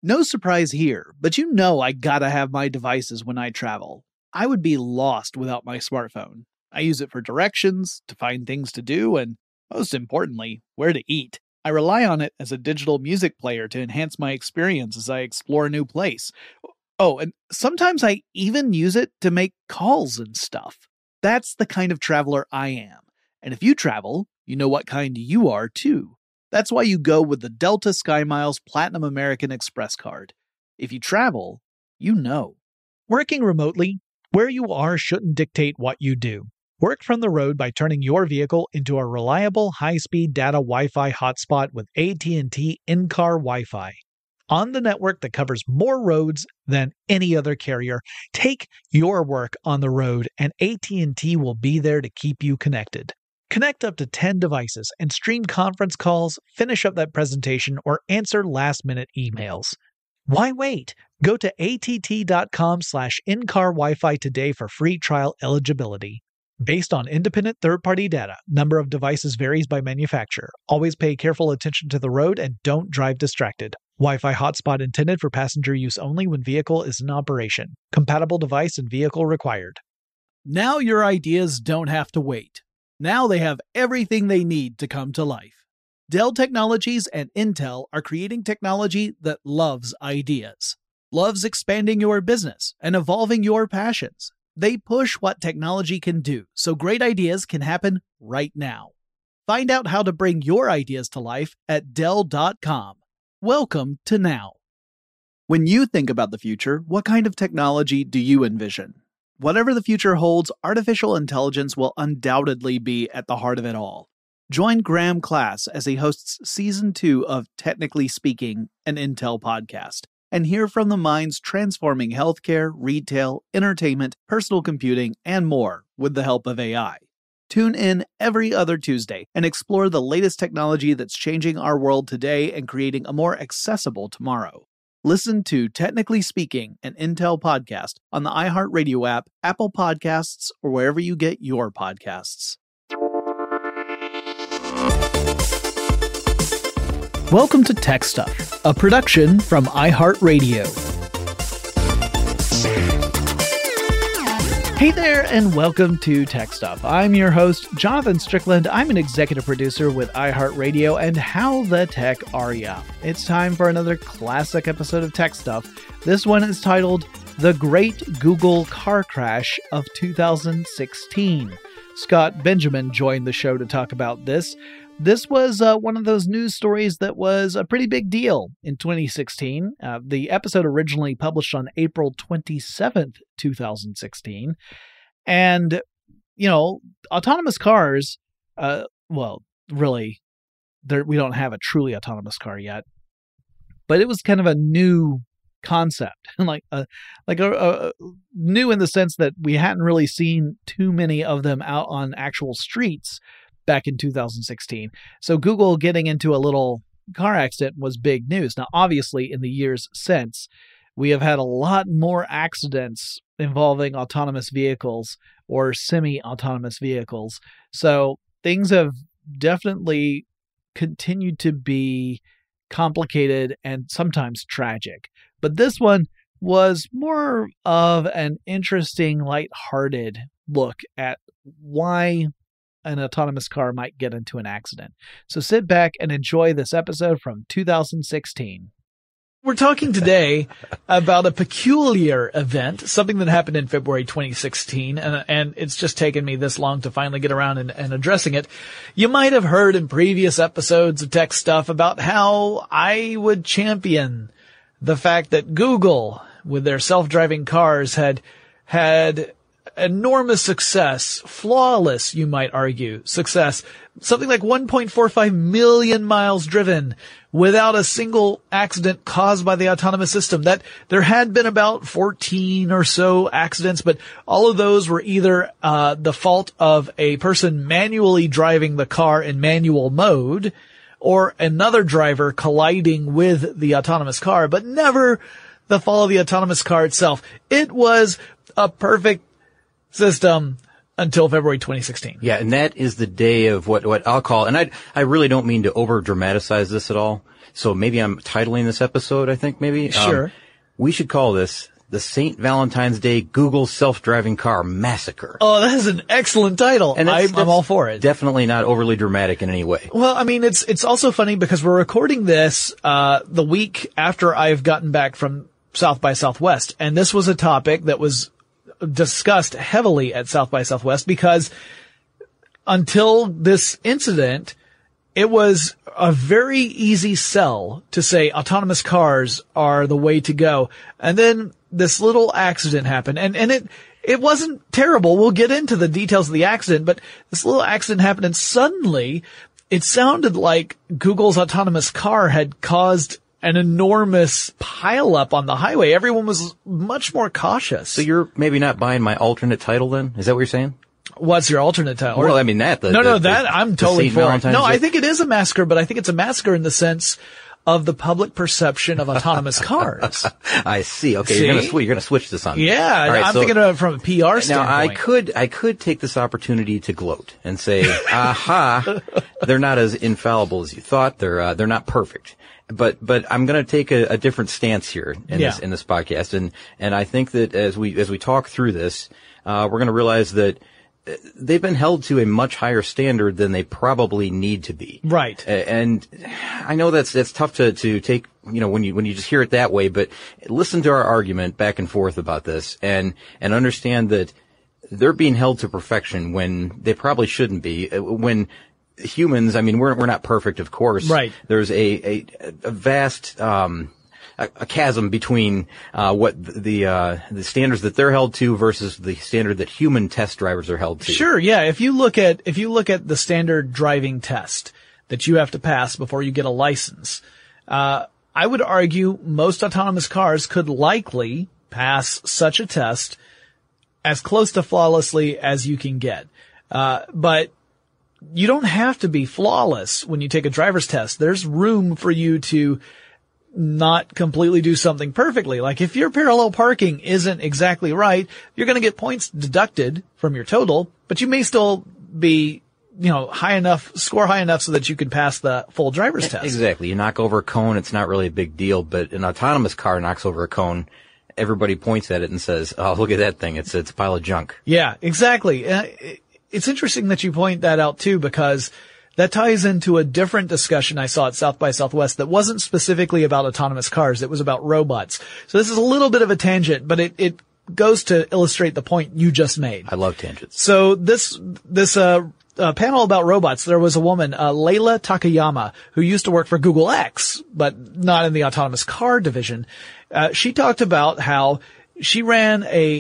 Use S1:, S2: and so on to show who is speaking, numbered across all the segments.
S1: No surprise here, but you know I gotta have my devices when I travel. I would be lost without my smartphone. I use it for directions, to find things to do, and most importantly, where to eat. I rely on it as a digital music player to enhance my experience as I explore a new place. Oh, and sometimes I even use it to make calls and stuff. That's the kind of traveler I am. And if you travel, you know what kind you are too. That's why you go with the Delta SkyMiles Platinum American Express card. If you travel, you know.
S2: Working remotely, where you are shouldn't dictate what you do. Work from the road by turning your vehicle into a reliable high-speed data Wi-Fi hotspot with AT&T in-car Wi-Fi. On the network that covers more roads than any other carrier, take your work on the road and AT&T will be there to keep you connected. Connect up to 10 devices and stream conference calls, finish up that presentation, or answer last-minute emails. Why wait? Go to att.com/in-car Wi-Fi today for free trial eligibility. Based on independent third-party data, number of devices varies by manufacturer. Always pay careful attention to the road and don't drive distracted. Wi-Fi hotspot intended for passenger use only when vehicle is in operation. Compatible device and vehicle required.
S1: Now your ideas don't have to wait. Now they have everything they need to come to life. Dell Technologies and Intel are creating technology that loves ideas, loves expanding your business and evolving your passions. They push what technology can do, so great ideas can happen right now. Find out how to bring your ideas to life at Dell.com. Welcome to now. When you think about the future, what kind of technology do you envision? Whatever the future holds, artificial intelligence will undoubtedly be at the heart of it all. Join Graham Class as he hosts Season 2 of Technically Speaking, an Intel podcast, and hear from the minds transforming healthcare, retail, entertainment, personal computing, and more with the help of AI. Tune in every other Tuesday and explore the latest technology that's changing our world today and creating a more accessible tomorrow. Listen to Technically Speaking, an Intel podcast on the iHeartRadio app, Apple Podcasts, or wherever you get your podcasts. Welcome to Tech Stuff, a production from iHeartRadio. Hey there, and welcome to Tech Stuff. I'm your host, Jonathan Strickland. I'm an executive producer with iHeartRadio, and how the tech are ya? It's time for another classic episode of Tech Stuff. This one is titled The Great Google Car Crash of 2016. Scott Benjamin joined the show to talk about this. This was one of those news stories that was a pretty big deal in 2016. The episode originally published on April 27th, 2016. And, you know, autonomous cars, really, we don't have a truly autonomous car yet. But it was kind of a new concept, like a new in the sense that we hadn't really seen too many of them out on actual streets back in 2016. So Google getting into a little car accident was big news. Now, obviously, in the years since, we have had a lot more accidents involving autonomous vehicles or semi-autonomous vehicles. So things have definitely continued to be complicated and sometimes tragic. But this one was more of an interesting, lighthearted look at why an autonomous car might get into an accident. So sit back and enjoy this episode from 2016. We're talking today about a peculiar event, something that happened in February 2016, and it's just taken me this long to finally get around and addressing it. You might have heard in previous episodes of Tech Stuff about how I would champion the fact that Google, with their self-driving cars, had enormous success, flawless, you might argue, success, something like 1.45 million miles driven without a single accident caused by the autonomous system. That there had been about 14 or so accidents, but all of those were either the fault of a person manually driving the car in manual mode or another driver colliding with the autonomous car, but never the fault of the autonomous car itself. It was a perfect system
S2: until February 2016.
S3: Yeah, and that is the day of what I'll call, and I really don't mean to over dramatize this at all. So maybe I'm titling this episode, I think maybe.
S2: Sure.
S3: We should call this the St. Valentine's Day Google Self-Driving Car Massacre.
S2: Oh, that is an excellent title. And I'm all for it.
S3: Definitely not overly dramatic in any way.
S2: Well, I mean, it's also funny because we're recording this, the week after I've gotten back from South by Southwest. And this was a topic that was discussed heavily at South by Southwest because until this incident, it was a very easy sell to say autonomous cars are the way to go. And then this little accident happened and it wasn't terrible. We'll get into the details of the accident, but this little accident happened and suddenly it sounded like Google's autonomous car had caused an enormous pileup on the highway. Everyone was much more cautious.
S3: So you're maybe not buying my alternate title then? Is that what you're saying?
S2: What's your alternate title?
S3: Well, I mean that.
S2: I'm totally for it. No,
S3: Day.
S2: I think it is a massacre, but I think it's a massacre in the sense of the public perception of autonomous cars.
S3: I see. Okay, you're gonna switch this on me.
S2: Yeah, right, I'm thinking of it from a PR standpoint.
S3: Now, I could take this opportunity to gloat and say, aha, they're not as infallible as you thought. They're not perfect. But I'm going to take a different stance here in this podcast. And I think that as we talk through this, we're going to realize that they've been held to a much higher standard than they probably need to be.
S2: Right.
S3: And I know that's tough to take, when you just hear it that way, but listen to our argument back and forth about this and understand that they're being held to perfection when they probably shouldn't be. When humans, I mean, we're not perfect, of course.
S2: Right.
S3: There's a vast, a chasm between what the standards that they're held to versus the standard that human test drivers are held to.
S2: Sure, yeah. If you look at the standard driving test that you have to pass before you get a license, I would argue most autonomous cars could likely pass such a test as close to flawlessly as you can get. But you don't have to be flawless when you take a driver's test. There's room for you to not completely do something perfectly. Like if your parallel parking isn't exactly right, you're going to get points deducted from your total, but you may still be, score high enough so that you can pass the full driver's test.
S3: Exactly. You knock over a cone, it's not really a big deal, but an autonomous car knocks over a cone, everybody points at it and says, oh, look at that thing. It's a pile of junk.
S2: Yeah, exactly. It's interesting that you point that out too, because that ties into a different discussion I saw at South by Southwest that wasn't specifically about autonomous cars. It was about robots. So this is a little bit of a tangent, but it goes to illustrate the point you just made.
S3: I love tangents.
S2: So this panel about robots, there was a woman, Layla Takayama, who used to work for Google X, but not in the autonomous car division. She talked about how she ran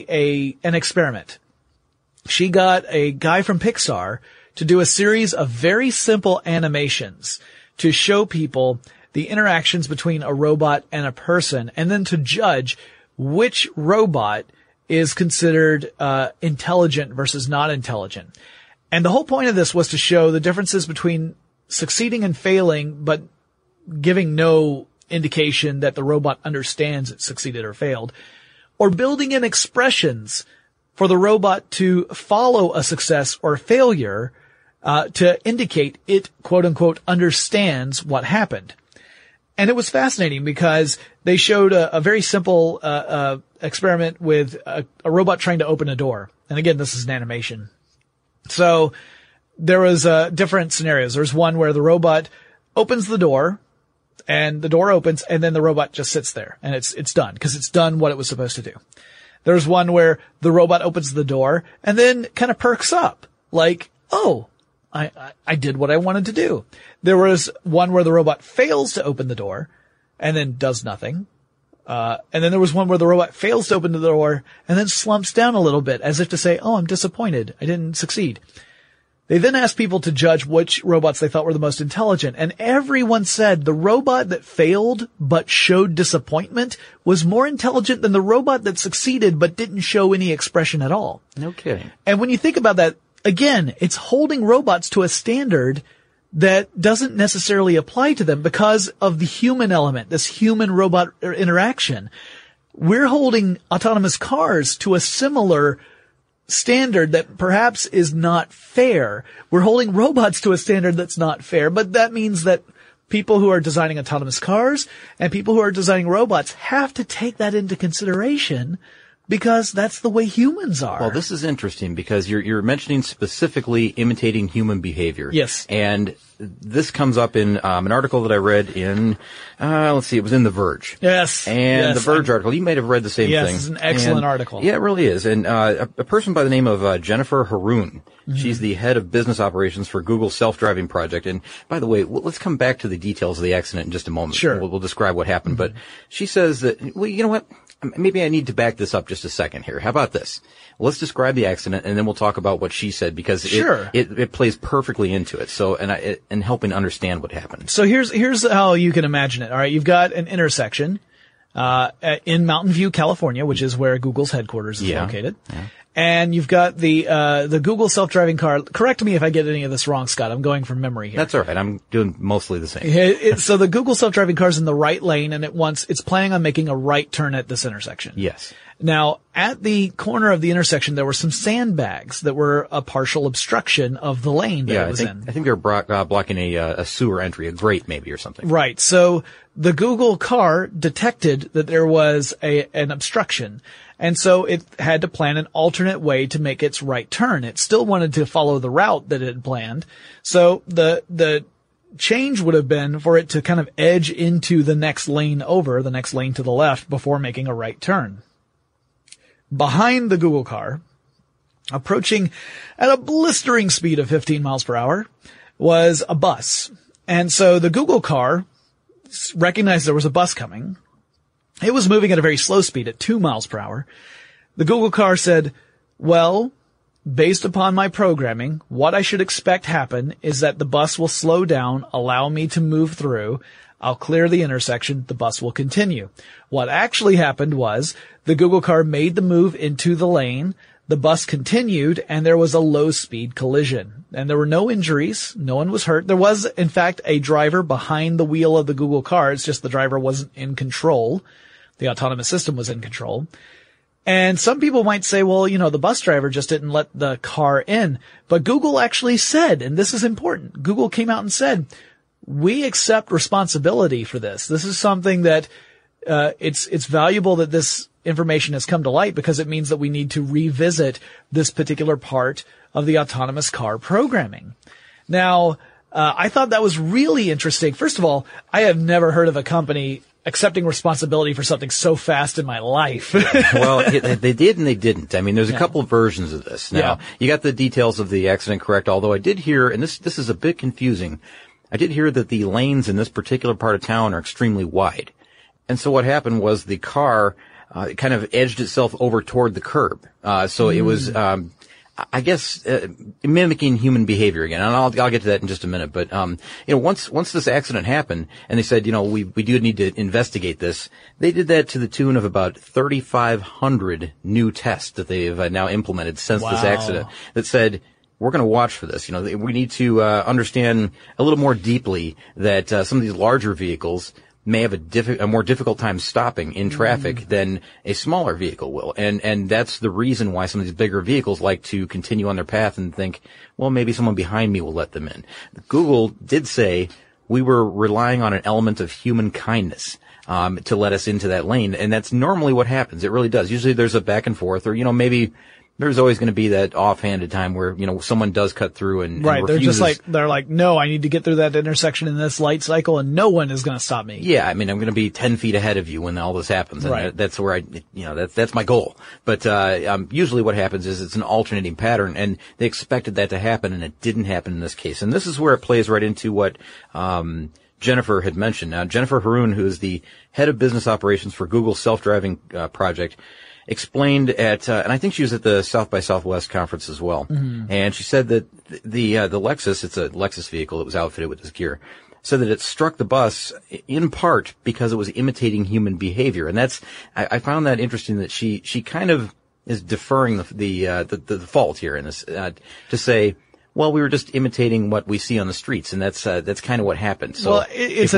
S2: an experiment. She got a guy from Pixar to do a series of very simple animations to show people the interactions between a robot and a person, and then to judge which robot is considered intelligent versus not intelligent. And the whole point of this was to show the differences between succeeding and failing, but giving no indication that the robot understands it succeeded or failed, or building in expressions for the robot to follow a success or failure to indicate it, quote unquote, understands what happened. And it was fascinating because they showed a very simple experiment with a robot trying to open a door. And again, this is an animation. So there was different scenarios. There's one where the robot opens the door and the door opens and then the robot just sits there and it's done because it's done what it was supposed to do. There's one where the robot opens the door and then kind of perks up like, oh, I did what I wanted to do. There was one where the robot fails to open the door and then does nothing. And then there was one where the robot fails to open the door and then slumps down a little bit as if to say, oh, I'm disappointed. I didn't succeed. They then asked people to judge which robots they thought were the most intelligent. And everyone said the robot that failed but showed disappointment was more intelligent than the robot that succeeded but didn't show any expression at all.
S3: No kidding.
S2: And when you think about that, again, it's holding robots to a standard that doesn't necessarily apply to them because of the human element, this human-robot interaction. We're holding autonomous cars to a similar
S1: standard that perhaps is not fair. We're holding robots to a standard that's not fair, but that means that people who are designing autonomous cars and people who are designing robots have to take that into consideration because that's the way humans are.
S3: Well, this is interesting because you're mentioning specifically imitating human behavior.
S1: Yes.
S3: And this comes up in an article that I read in, let's see, it was in The Verge.
S1: Yes.
S3: And
S1: yes.
S3: The Verge article, you might have read the same thing.
S1: Yes, it's an excellent article.
S3: Yeah, it really is. And a person by the name of Jennifer Haroon, she's the head of business operations for Google's self-driving project. And by the way, let's come back to the details of the accident in just a moment.
S1: Sure.
S3: We'll describe what happened. But she says that, well, you know what? Maybe I need to back this up just a second here. How about this? Let's describe the accident and then we'll talk about what she said because it plays perfectly into it. So, and helping understand what happened.
S1: So here's how you can imagine it. All right. You've got an intersection, in Mountain View, California, which is where Google's headquarters is located. Yeah. And you've got the Google self-driving car. Correct me if I get any of this wrong, Scott. I'm going from memory here.
S3: That's all right. I'm doing mostly the same.
S1: So the Google self-driving car is in the right lane and it's planning on making a right turn at this intersection.
S3: Yes.
S1: Now, at the corner of the intersection, there were some sandbags that were a partial obstruction of the lane that it was in.
S3: I think they're blocking a sewer entry, a grate maybe or something.
S1: Right. So the Google car detected that there was an obstruction. And so it had to plan an alternate way to make its right turn. It still wanted to follow the route that it had planned. So the change would have been for it to kind of edge into the next lane over, the next lane to the left before making a right turn. Behind the Google car, approaching at a blistering speed of 15 miles per hour, was a bus. And so the Google car recognized there was a bus coming. It was moving at a very slow speed at 2 miles per hour. The Google car said, well, based upon my programming, what I should expect happen is that the bus will slow down, allow me to move through. I'll clear the intersection. The bus will continue. What actually happened was the Google car made the move into the lane. The bus continued and there was a low speed collision and there were no injuries. No one was hurt. There was, in fact, a driver behind the wheel of the Google car. It's just the driver wasn't in control. The autonomous system was in control. And some people might say, well, you know, the bus driver just didn't let the car in. But Google actually said, and this is important, Google came out and said, we accept responsibility for this. This is something that it's valuable that this information has come to light because it means that we need to revisit this particular part of the autonomous car programming. Now, I thought that was really interesting. First of all, I have never heard of a company accepting responsibility for something so fast in my life.
S3: Well, they did and they didn't. I mean, there's a couple of versions of this. Now, you got the details of the accident correct, although I did hear, and this is a bit confusing, I did hear that the lanes in this particular part of town are extremely wide. And so what happened was the car kind of edged itself over toward the curb. So it was, I guess, mimicking human behavior again. And I'll get to that in just a minute. But, once this accident happened and they said, we do need to investigate this, they did that to the tune of about 3,500 new tests that they've now implemented since this accident that said, we're going to watch for this. We need to understand a little more deeply that some of these larger vehicles may have a more difficult time stopping in traffic than a smaller vehicle will. And that's the reason why some of these bigger vehicles like to continue on their path and think, well, maybe someone behind me will let them in. Google did say we were relying on an element of human kindness to let us into that lane. And that's normally what happens. It really does. Usually there's a back and forth or, maybe there's always going to be that offhanded time where, someone does cut through and
S1: right.
S3: refuses.
S1: They're like, no, I need to get through that intersection in this light cycle and no one is going to stop me.
S3: Yeah. I mean, I'm going to be 10 feet ahead of you when all this happens. And
S1: right.
S3: That's where that's my goal. But, usually what happens is it's an alternating pattern and they expected that to happen and it didn't happen in this case. And this is where it plays right into what, Jennifer had mentioned. Now, Jennifer Haroon, who is the head of business operations for Google's self-driving, project, explained at, and I think she was at the South by Southwest conference as well. Mm-hmm. And she said that the Lexus, it's a Lexus vehicle that was outfitted with this gear, said that it struck the bus in part because it was imitating human behavior. And I found that interesting that she kind of is deferring the fault here in this, to say, well, we were just imitating what we see on the streets. And that's kind of what happened. So
S1: well,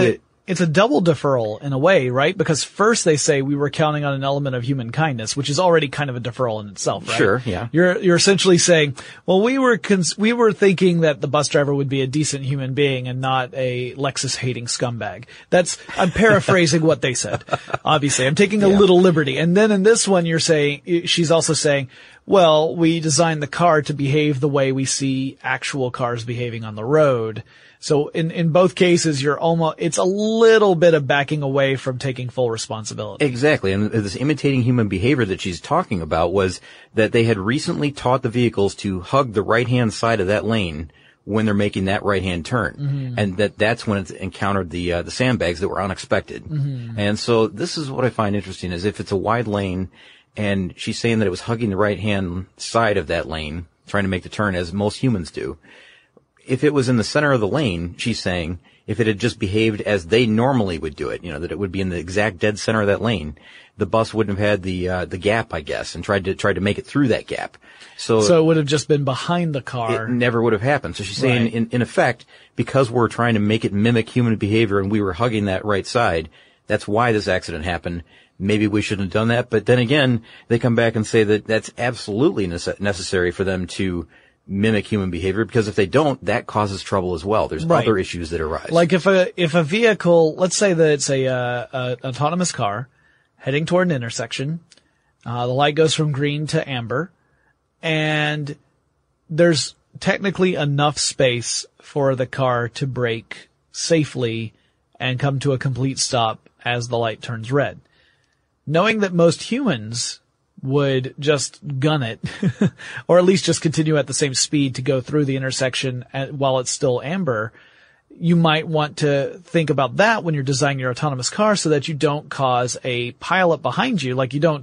S1: it's a double deferral in a way, right? Because first they say we were counting on an element of human kindness, which is already kind of a deferral in itself, right?
S3: Sure, yeah.
S1: You're essentially saying, well, we were thinking that the bus driver would be a decent human being and not a Lexus hating scumbag. I'm paraphrasing what they said. Obviously, I'm taking a little liberty. And then in this one, she's also saying, well, we designed the car to behave the way we see actual cars behaving on the road. So in both cases, it's a little bit of backing away from taking full responsibility.
S3: Exactly. And this imitating human behavior that she's talking about was that they had recently taught the vehicles to hug the right-hand side of that lane when they're making that right-hand turn. Mm-hmm. And that's when it encountered the sandbags that were unexpected. Mm-hmm. And so this is what I find interesting is if it's a wide lane and she's saying that it was hugging the right-hand side of that lane, trying to make the turn as most humans do. If it was in the center of the lane, she's saying, if it had just behaved as they normally would do it, that it would be in the exact dead center of that lane, the bus wouldn't have had the gap, I guess, and tried to make it through that gap. So
S1: it would have just been behind the car.
S3: It never would have happened. So she's saying, in effect, because we're trying to make it mimic human behavior and we were hugging that right side, that's why this accident happened. Maybe we shouldn't have done that. But then again, they come back and say that that's absolutely necessary for them to mimic human behavior, because if they don't, that causes trouble as well. There's other issues that arise.
S1: Like if a vehicle, let's say that it's a autonomous car heading toward an intersection, the light goes from green to amber, and there's technically enough space for the car to brake safely and come to a complete stop as the light turns red. Knowing that most humans would just gun it, or at least just continue at the same speed to go through the intersection while it's still amber, you might want to think about that when you're designing your autonomous car so that you don't cause a pileup behind you. Like you don't,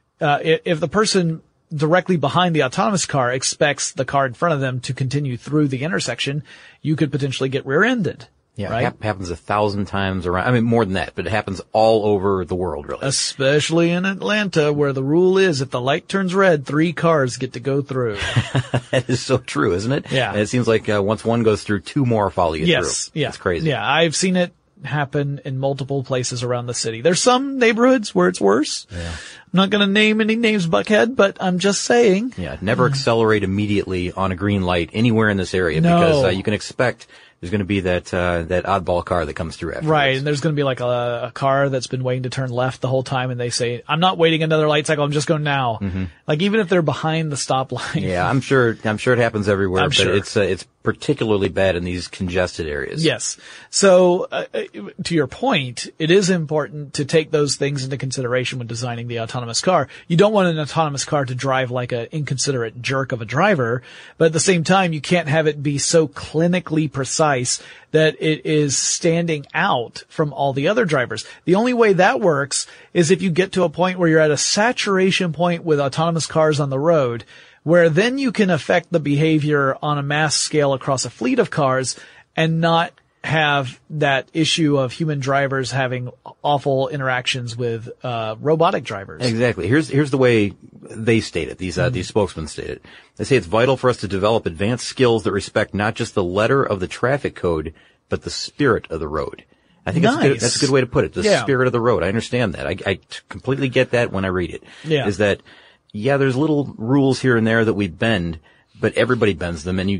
S1: if the person directly behind the autonomous car expects the car in front of them to continue through the intersection, you could potentially get rear-ended.
S3: Yeah,
S1: right?
S3: It happens 1,000 times around. I mean, more than that, but it happens all over the world, really.
S1: Especially in Atlanta, where the rule is if the light turns red, 3 cars get to go through.
S3: That is so true, isn't it?
S1: Yeah.
S3: And it seems like once one goes through, 2 more follow you through.
S1: Yeah.
S3: It's crazy.
S1: Yeah, I've seen it happen in multiple places around the city. There's some neighborhoods where it's worse. Yeah. I'm not going to name any names, Buckhead, but I'm just saying.
S3: Yeah, never accelerate immediately on a green light anywhere in this area because you can expect there's going to be that oddball car that comes through afterwards.
S1: Right, and there's going to be like a car that's been waiting to turn left the whole time, and they say, I'm not waiting another light cycle, I'm just going now. Mm-hmm. Like even if they're behind the stoplight.
S3: Yeah, I'm sure it happens everywhere, but
S1: sure.
S3: It's particularly bad in these congested areas.
S1: Yes. So, to your point, it is important to take those things into consideration when designing the autonomous car. You don't want an autonomous car to drive like an inconsiderate jerk of a driver, but at the same time, you can't have it be so clinically precise that it is standing out from all the other drivers. The only way that works is if you get to a point where you're at a saturation point with autonomous cars on the road, where then you can affect the behavior on a mass scale across a fleet of cars and not have that issue of human drivers having awful interactions with robotic drivers.
S3: Exactly. Here's the way they state it. These spokesmen state it. They say it's vital for us to develop advanced skills that respect not just the letter of the traffic code, but the spirit of the road. I think that's a good way to put it. The spirit of the road. I understand that. I completely get that when I read it.
S1: Yeah.
S3: Is that, there's little rules here and there that we bend, but everybody bends them, and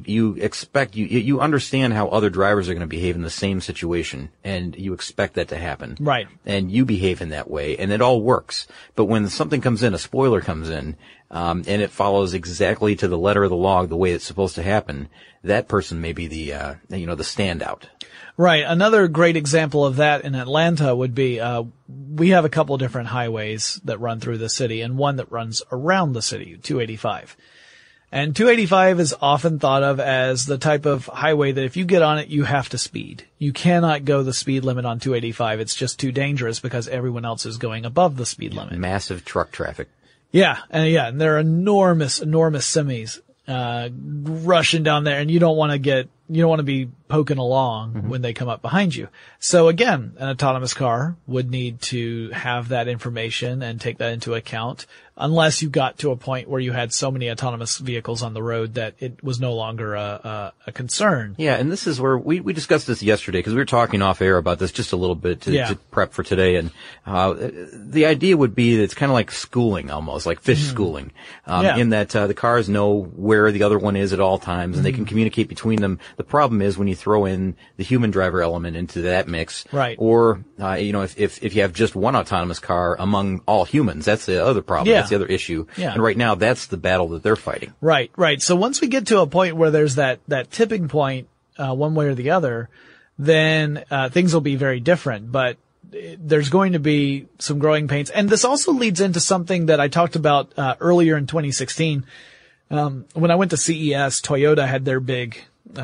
S3: you understand how other drivers are going to behave in the same situation, and you expect that to happen.
S1: Right.
S3: And you behave in that way, and it all works. But when something comes in, a spoiler comes in, and it follows exactly to the letter of the log the way it's supposed to happen, that person may be the standout.
S1: Right. Another great example of that in Atlanta would be, we have a couple different highways that run through the city and one that runs around the city, 285. And 285 is often thought of as the type of highway that if you get on it, you have to speed. You cannot go the speed limit on 285. It's just too dangerous because everyone else is going above the speed limit.
S3: Massive truck traffic.
S1: Yeah. And there are enormous semis, rushing down there, and you don't want to get want to be poking along when they come up behind you. So again, an autonomous car would need to have that information and take that into account, unless you got to a point where you had so many autonomous vehicles on the road that it was no longer a concern.
S3: Yeah, and this is where we discussed this yesterday, because we were talking off air about this just a little bit to prep for today. And the idea would be that it's kind of like schooling, almost like fish schooling, in that the cars know where the other one is at all times, and they can communicate between them. The problem is when you throw in the human driver element into that mix,
S1: right?
S3: Or if you have just one autonomous car among all humans, that's the other problem.
S1: Yeah.
S3: That's the other issue.
S1: Yeah.
S3: And right now, that's the battle that they're fighting.
S1: Right. So once we get to a point where there's that tipping point, one way or the other, then things will be very different. But there's going to be some growing pains. And this also leads into something that I talked about earlier in 2016. When I went to CES, Toyota had their big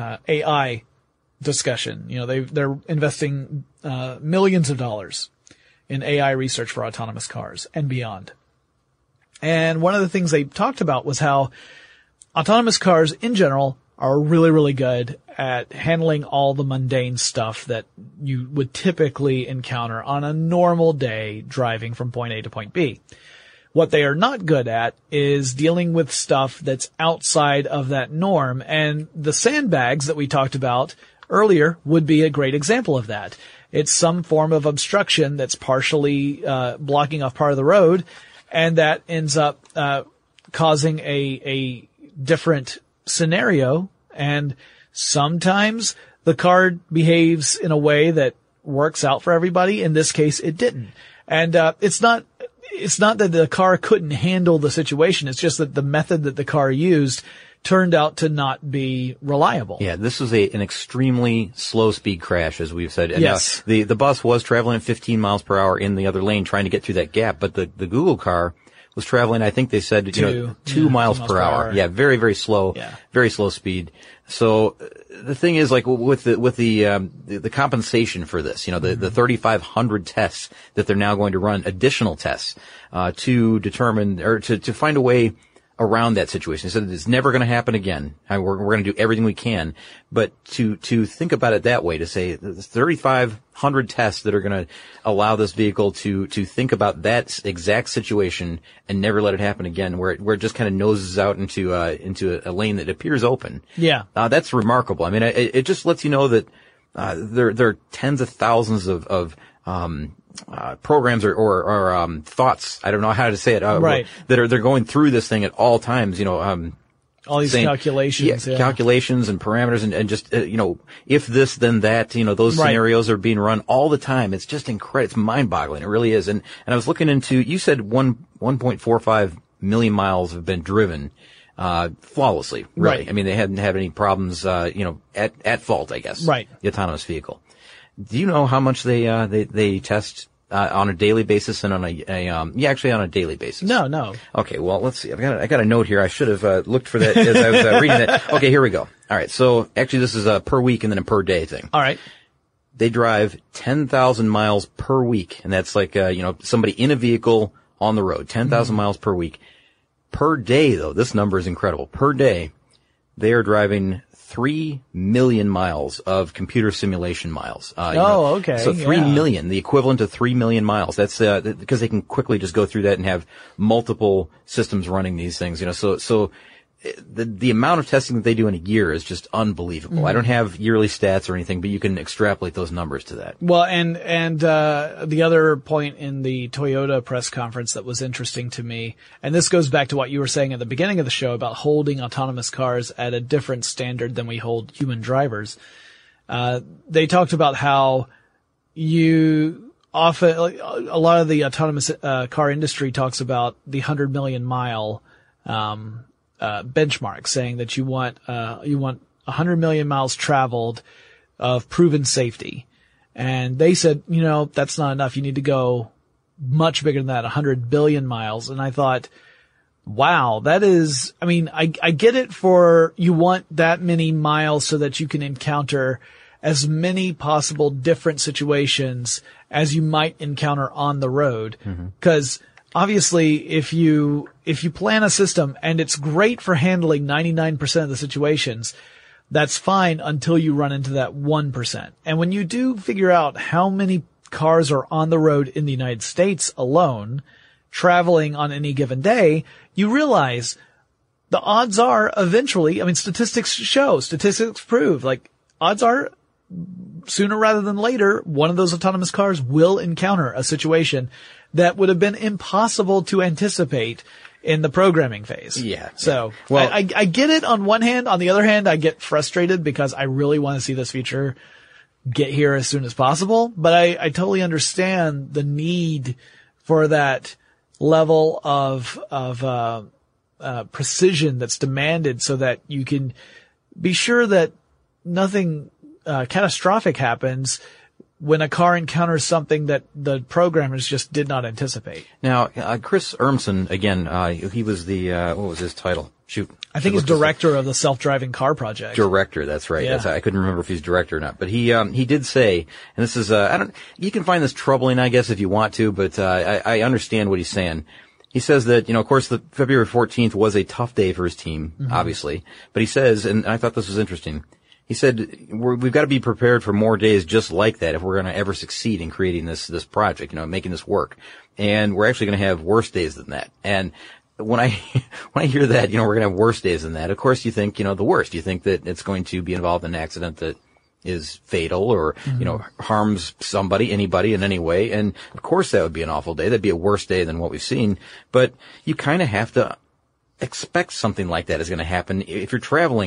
S1: AI discussion. They're investing millions of dollars in AI research for autonomous cars and beyond. And one of the things they talked about was how autonomous cars in general are really, really good at handling all the mundane stuff that you would typically encounter on a normal day driving from point A to point B. What they are not good at is dealing with stuff that's outside of that norm. And the sandbags that we talked about earlier would be a great example of that. It's some form of obstruction that's partially blocking off part of the road, and that ends up causing a different scenario. And sometimes the car behaves in a way that works out for everybody. In this case, it didn't. And it's not that the car couldn't handle the situation. It's just that the method that the car used turned out to not be reliable.
S3: Yeah, this was an extremely slow speed crash, as we've said. And,
S1: yes.
S3: The bus was traveling at 15 miles per hour in the other lane trying to get through that gap, but the Google car was traveling, I think they said, 2 miles per hour. Yeah, very, very slow. Yeah. Very slow speed. So the thing is, like, with the compensation for this, the 3,500 tests that they're now going to run, additional tests, to determine, or to find a way around that situation. They said it's never going to happen again. We're going to do everything we can. But to think about it that way, to say 3,500 tests that are going to allow this vehicle to think about that exact situation and never let it happen again, where it just kind of noses out into a lane that appears open.
S1: Yeah.
S3: That's remarkable. I mean, it just lets you know that, there are tens of thousands of programs or thoughts. I don't know how to say it.
S1: Right.
S3: They're going through this thing at all times,
S1: all these calculations.
S3: Yeah, calculations and parameters and just, if this, then that, those scenarios are being run all the time. It's just incredible. It's mind boggling. It really is. And I was looking into, you said 1.45 million miles have been driven, flawlessly. Really.
S1: Right.
S3: I mean, they hadn't had any problems, at fault, I guess.
S1: Right.
S3: The autonomous vehicle. Do you know how much they test on a daily basis and on actually on a daily basis?
S1: No.
S3: Okay, well, let's see. I got a note here. I should have looked for that as I was reading it. Okay, here we go. All right. So actually this is a per week and then a per day thing.
S1: All right.
S3: They drive 10,000 miles per week, and that's like somebody in a vehicle on the road, 10,000 miles per week. Per day though, this number is incredible. Per day, they are driving 3 million miles of computer simulation miles.
S1: Okay.
S3: So 3 million, the equivalent of 3 million miles. That's, because they can quickly just go through that and have multiple systems running these things, so the amount of testing that they do in a year is just unbelievable. Mm-hmm. I don't have yearly stats or anything, but you can extrapolate those numbers to that.
S1: Well, and the other point in the Toyota press conference that was interesting to me, and this goes back to what you were saying at the beginning of the show about holding autonomous cars at a different standard than we hold human drivers. They talked about how you often, a lot of the autonomous car industry talks about the 100 million mile benchmark, saying that you want 100 million miles traveled of proven safety. And they said, that's not enough. You need to go much bigger than that, 100 billion miles. And I thought, wow, that is, I get it for you want that many miles so that you can encounter as many possible different situations as you might encounter on the road. Because obviously, if you plan a system and it's great for handling 99% of the situations, that's fine until you run into that 1%. And when you do figure out how many cars are on the road in the United States alone, traveling on any given day, you realize the odds are eventually, I mean, statistics prove, like, odds are sooner rather than later, one of those autonomous cars will encounter a situation that would have been impossible to anticipate in the programming phase.
S3: Yeah.
S1: So,
S3: well,
S1: I get it on one hand. On the other hand, I get frustrated because I really want to see this feature get here as soon as possible. But I totally understand the need for that level of precision that's demanded so that you can be sure that nothing catastrophic happens when a car encounters something that the programmers just did not anticipate.
S3: Now, Chris Urmson, again, he was the, what was his title? Shoot.
S1: I think he's director of the self-driving car project.
S3: Director, that's right.
S1: Yeah.
S3: I couldn't remember if he's director or not. But he did say, and this is, you can find this troubling, I guess, if you want to, but, I understand what he's saying. He says that, of course, the February 14th was a tough day for his team, obviously. But he says, and I thought this was interesting, he said, we've got to be prepared for more days just like that if we're going to ever succeed in creating this project, making this work. And we're actually going to have worse days than that. And when I hear that, we're going to have worse days than that, of course you think, the worst. You think that it's going to be involved in an accident that is fatal or, harms somebody, anybody in any way. And of course that would be an awful day. That'd be a worse day than what we've seen. But you kind of have to expect something like that is going to happen if you're traveling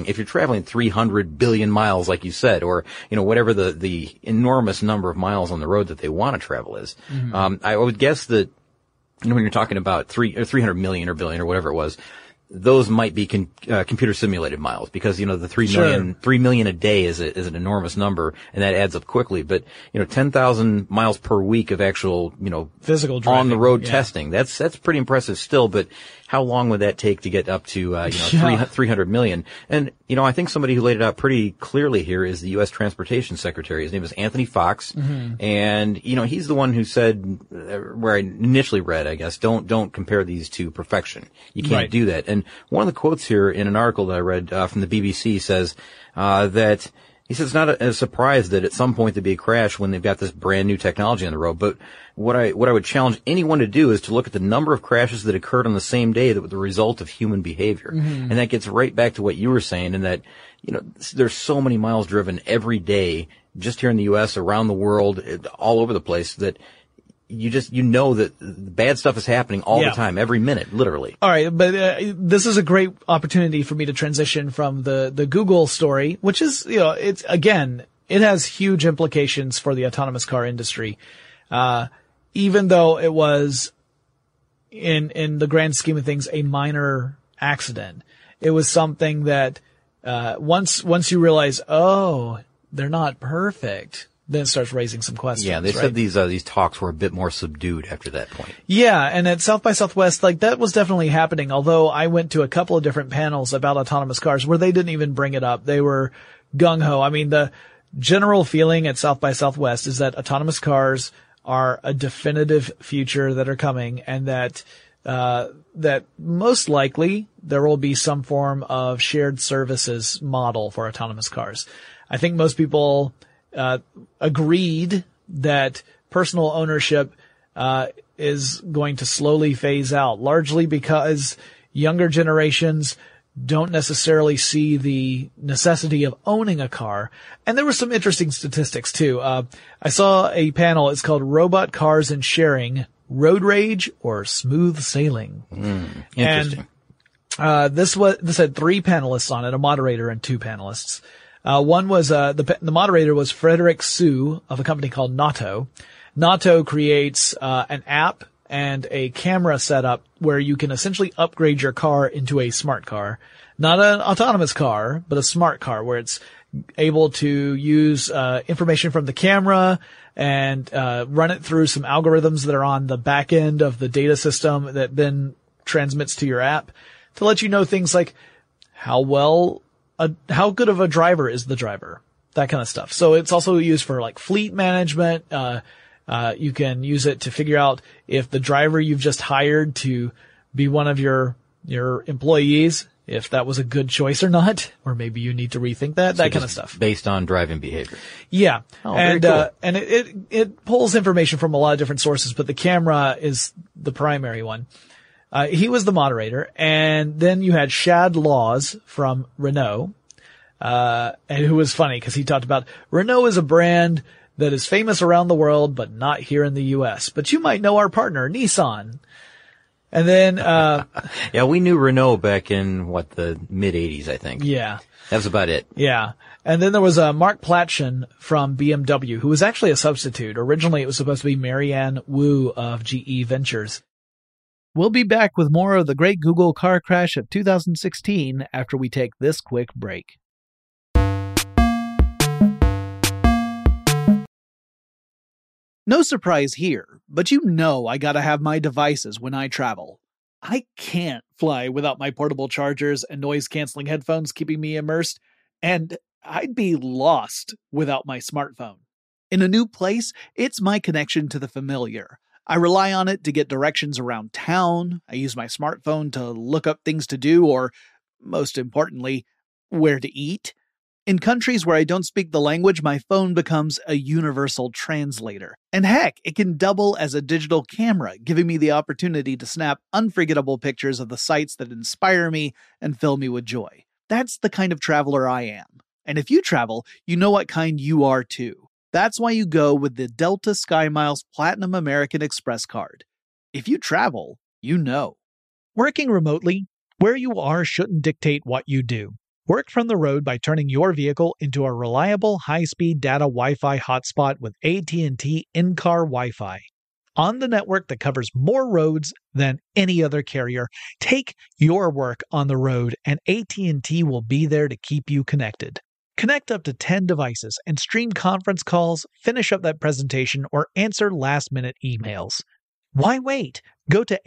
S3: 300 billion miles, like you said, or, whatever the enormous number of miles on the road that they want to travel is. I would guess that, when you're talking about 300 million or billion or whatever it was, those might be computer simulated miles because, the 3 million a day is an enormous number and that adds up quickly. But, 10,000 miles per week of actual,
S1: physical driving,
S3: on the road testing. That's pretty impressive still, but how long would that take to get up to, 300 million? And, I think somebody who laid it out pretty clearly here is the U.S. Transportation Secretary. His name is Anthony Fox. And, he's the one who said, where I initially read, I guess, don't compare these to perfection. You can't do that. And one of the quotes here in an article that I read, from the BBC says, that he says it's not a surprise that at some point there'd be a crash when they've got this brand new technology on the road. But what I would challenge anyone to do is to look at the number of crashes that occurred on the same day that were the result of human behavior. And that gets right back to what you were saying in that, there's so many miles driven every day just here in the U.S., around the world, all over the place that you know that bad stuff is happening all the time, every minute, literally.
S1: All right, but this is a great opportunity for me to transition from the Google story, which is, it's, again, it has huge implications for the autonomous car industry. Even though it was in the grand scheme of things a minor accident, it was something that once you realize, oh, they're not perfect, then it starts raising some questions.
S3: Yeah, they said these talks were a bit more subdued after that point.
S1: Yeah, and at South by Southwest, that was definitely happening, although I went to a couple of different panels about autonomous cars where they didn't even bring it up. They were gung-ho. I mean, the general feeling at South by Southwest is that autonomous cars are a definitive future that are coming, and that most likely there will be some form of shared services model for autonomous cars. I think most people agreed that personal ownership is going to slowly phase out, largely because younger generations don't necessarily see the necessity of owning a car. And there were some interesting statistics too. I saw a panel, it's called Robot Cars and Sharing, Road Rage or Smooth Sailing.
S3: Interesting.
S1: And this had 3 panelists on it, a moderator and 2 panelists. One was, the moderator was Frederick Su of a company called Nato. Nato creates, an app and a camera setup where you can essentially upgrade your car into a smart car. Not an autonomous car, but a smart car where it's able to use, information from the camera and, run it through some algorithms that are on the back end of the data system that then transmits to your app to let you know things like how good of a driver is the driver, that kind of stuff. So it's also used for like fleet management. You can use it to figure out if the driver you've just hired to be one of your employees
S2: if that was a good choice or not, or maybe you need to rethink that kind of stuff.
S3: Based on driving behavior.
S2: Yeah.
S3: Very cool.
S2: And it pulls information from a lot of different sources, but the camera is the primary one. He was the moderator, and then you had Shad Laws from Renault, and who was funny because he talked about Renault is a brand that is famous around the world, but not here in the U.S. But you might know our partner, Nissan. And then,
S3: yeah, we knew Renault back in the mid 80s, I think.
S2: Yeah.
S3: That was about it.
S2: Yeah. And then there was, Mark Platchen from BMW, who was actually a substitute. Originally it was supposed to be Marianne Wu of GE Ventures.
S1: We'll be back with more of the great Google car crash of 2016 after we take this quick break. No surprise here, but you know I gotta have my devices when I travel. I can't fly without my portable chargers and noise-canceling headphones keeping me immersed, and I'd be lost without my smartphone. In a new place, it's my connection to the familiar. I rely on it to get directions around town, I use my smartphone to look up things to do, or, most importantly, where to eat. In countries where I don't speak the language, my phone becomes a universal translator. And heck, it can double as a digital camera, giving me the opportunity to snap unforgettable pictures of the sights that inspire me and fill me with joy. That's the kind of traveler I am. And if you travel, you know what kind you are too. That's why you go with the Delta SkyMiles Platinum American Express card. If you travel, you know.
S2: Working remotely, where you are shouldn't dictate what you do. Work from the road by turning your vehicle into a reliable high-speed data Wi-Fi hotspot with AT&T in-car Wi-Fi. On the network that covers more roads than any other carrier, take your work on the road and AT&T will be there to keep you connected. Connect up to 10 devices and stream conference calls, finish up that presentation, or answer last-minute emails. Why wait? Go to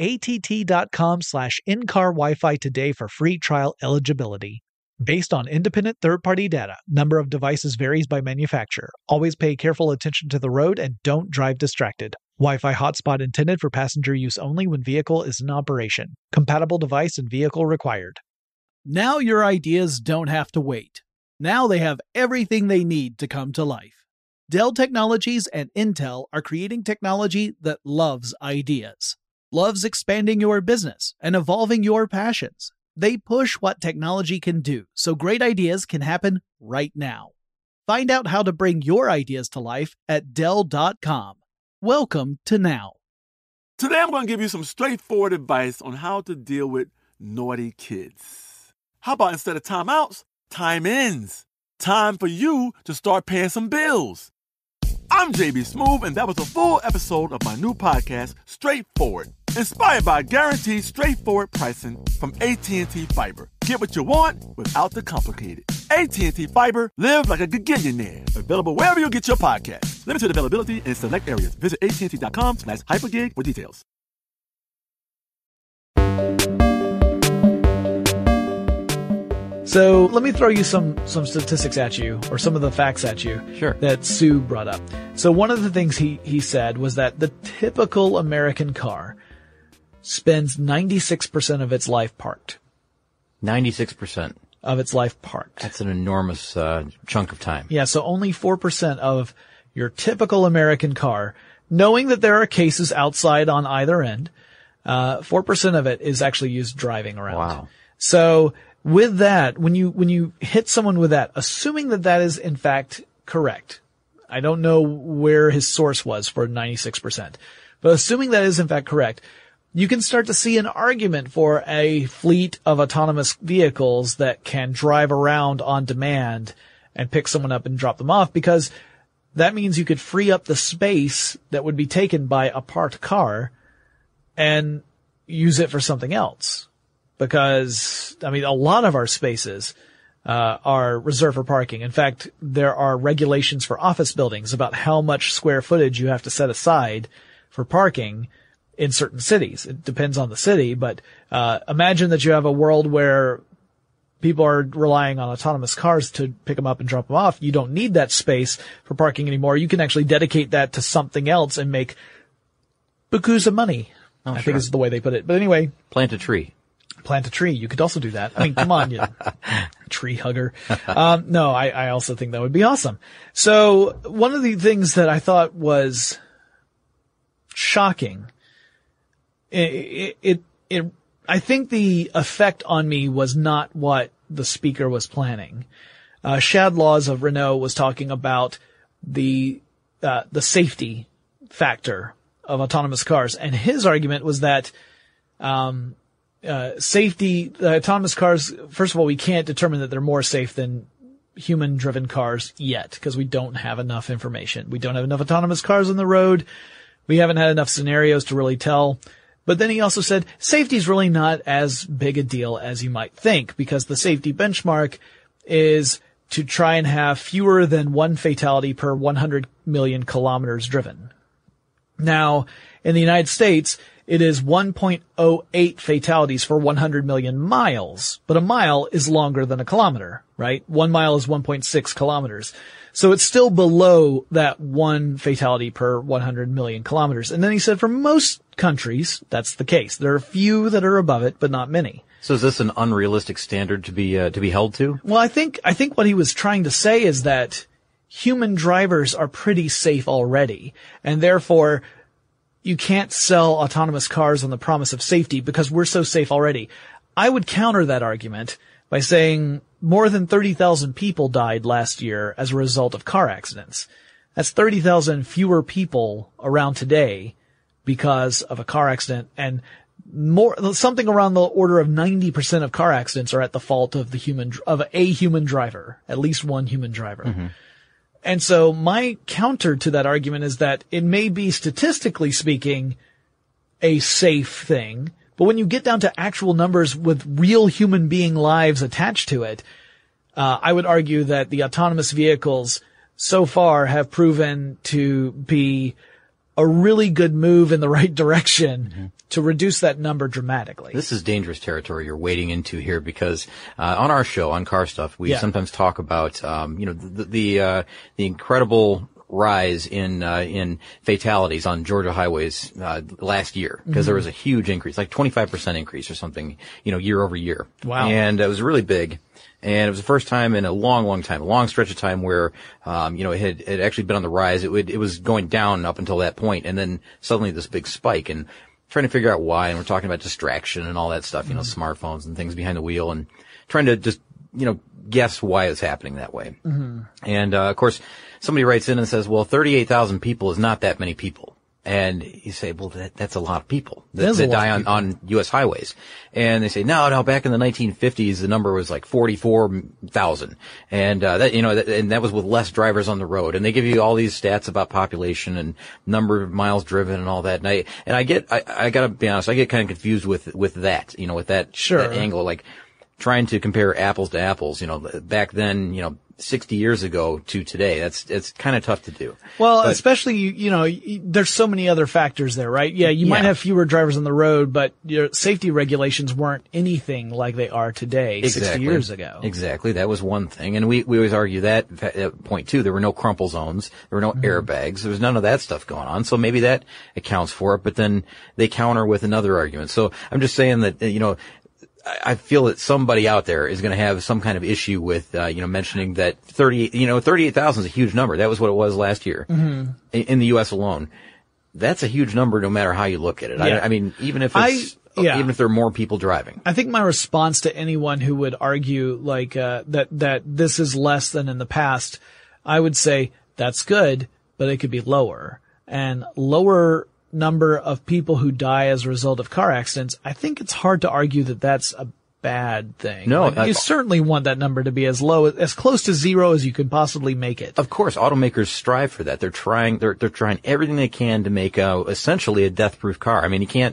S2: att.com/in-car Wi-Fi today for free trial eligibility. Based on independent third-party data, number of devices varies by manufacturer. Always pay careful attention to the road and don't drive distracted. Wi-Fi hotspot intended for passenger use only when vehicle is in operation. Compatible device and vehicle required.
S1: Now your ideas don't have to wait. Now they have everything they need to come to life. Dell Technologies and Intel are creating technology that loves ideas, loves expanding your business and evolving your passions. They push what technology can do, so great ideas can happen right now. Find out how to bring your ideas to life at Dell.com. Welcome to Now.
S4: Today I'm going to give you some straightforward advice on how to deal with naughty kids. How about instead of timeouts, time-ins? Time for you to start paying some bills. I'm JB Smoove, and that was a full episode of my new podcast, Straightforward, inspired by guaranteed straightforward pricing from AT&T Fiber. Get what you want without the complicated. AT&T Fiber, live like a gigillionaire. Available wherever you get your podcast. Limited availability in select areas. Visit AT&T.com/hypergig for details.
S2: So let me throw you some statistics at you, or some of the facts at you.
S3: Sure.
S2: That Sue brought up. So one of the things he said was that the typical American car spends 96% of its life parked.
S3: 96%
S2: of its life parked.
S3: That's an enormous chunk of time.
S2: Yeah, so only 4% of your typical American car, knowing that there are cases outside on either end, 4% of it is actually used driving around.
S3: Wow.
S2: So with that, when you hit someone with that, assuming that that is in fact correct, I don't know where his source was for 96%, but assuming that is in fact correct, you can start to see an argument for a fleet of autonomous vehicles that can drive around on demand and pick someone up and drop them off, because that means you could free up the space that would be taken by a parked car and use it for something else. Because, I mean, a lot of our spaces are reserved for parking. In fact, there are regulations for office buildings about how much square footage you have to set aside for parking in certain cities. It depends on the city, but imagine that you have a world where people are relying on autonomous cars to pick them up and drop them off. You don't need that space for parking anymore. You can actually dedicate that to something else and make bukus of money. I think is the way they put it. But anyway.
S3: Plant a tree.
S2: Plant a tree. You could also do that. I mean, come on, you tree hugger. No, I also think that would be awesome. So one of the things that I thought was shocking, I think the effect on me was not what the speaker was planning. Shad Laws of Renault was talking about the safety factor of autonomous cars, and his argument was that safety, autonomous cars, first of all, we can't determine that they're more safe than human-driven cars yet, because we don't have enough information. We don't have enough autonomous cars on the road. We haven't had enough scenarios to really tell. But then he also said safety is really not as big a deal as you might think, because the safety benchmark is to try and have fewer than one fatality per 100 million kilometers driven. Now, in the United States, it is 1.08 fatalities for 100 million miles, but a mile is longer than a kilometer, right? 1 mile is 1.6 kilometers. So it's still below that one fatality per 100 million kilometers. And then he said for most countries, that's the case. There are a few that are above it, but not many.
S3: So is this an unrealistic standard to be held to?
S2: Well, I think what he was trying to say is that human drivers are pretty safe already, and therefore you can't sell autonomous cars on the promise of safety because we're so safe already. I would counter that argument by saying more than 30,000 people died last year as a result of car accidents. That's 30,000 fewer people around today because of a car accident, and something around the order of 90% of car accidents are at the fault of a human driver, at least one human driver. Mm-hmm. And so my counter to that argument is that it may be statistically speaking a safe thing, but when you get down to actual numbers with real human being lives attached to it, I would argue that the autonomous vehicles so far have proven to be a really good move in the right direction to reduce that number dramatically.
S3: This is dangerous territory you're wading into here, because on our show, on Car Stuff, we sometimes talk about the incredible rise in fatalities on Georgia highways last year, because there was a huge increase, like 25% increase or something, year over year.
S2: Wow.
S3: And it was really big. And it was the first time in a long stretch of time where, it had actually been on the rise. It was going down up until that point, and then suddenly this big spike, and trying to figure out why. And we're talking about distraction and all that stuff, smartphones and things behind the wheel, and trying to just, guess why it's happening that way. Mm-hmm. And, of course, somebody writes in and says, well, 38,000 people is not that many people. And you say, well, that's a lot of people that die on U.S. highways. And they say, no, back in the 1950s, the number was like 44,000. And, that was with less drivers on the road. And they give you all these stats about population and number of miles driven and all that. And I gotta be honest, I get kind of confused with that, with that, that angle, like trying to compare apples to apples, back then, 60 years ago to today. It's kind of tough to do.
S2: Well, especially, there's so many other factors there, right? Yeah, you might have fewer drivers on the road, but your safety regulations weren't anything like they are today, 60 years ago.
S3: Exactly. That was one thing. And we always argue that point too. There were no crumple zones. There were no airbags. There was none of that stuff going on. So maybe that accounts for it, but then they counter with another argument. So I'm just saying that, I feel that somebody out there is going to have some kind of issue with, mentioning that 38,000 is a huge number. That was what it was last year in the U.S. alone. That's a huge number no matter how you look at it. Yeah. I mean, even if there are more people driving.
S2: I think my response to anyone who would argue like, that this is less than in the past, I would say that's good, but it could be lower. And lower number of people who die as a result of car accidents, I think it's hard to argue that that's a bad thing.
S3: No,
S2: you certainly want that number to be as close to zero as you could possibly make it.
S3: Of course, automakers strive for that. They're trying everything they can to make essentially a death-proof car. I mean, you can't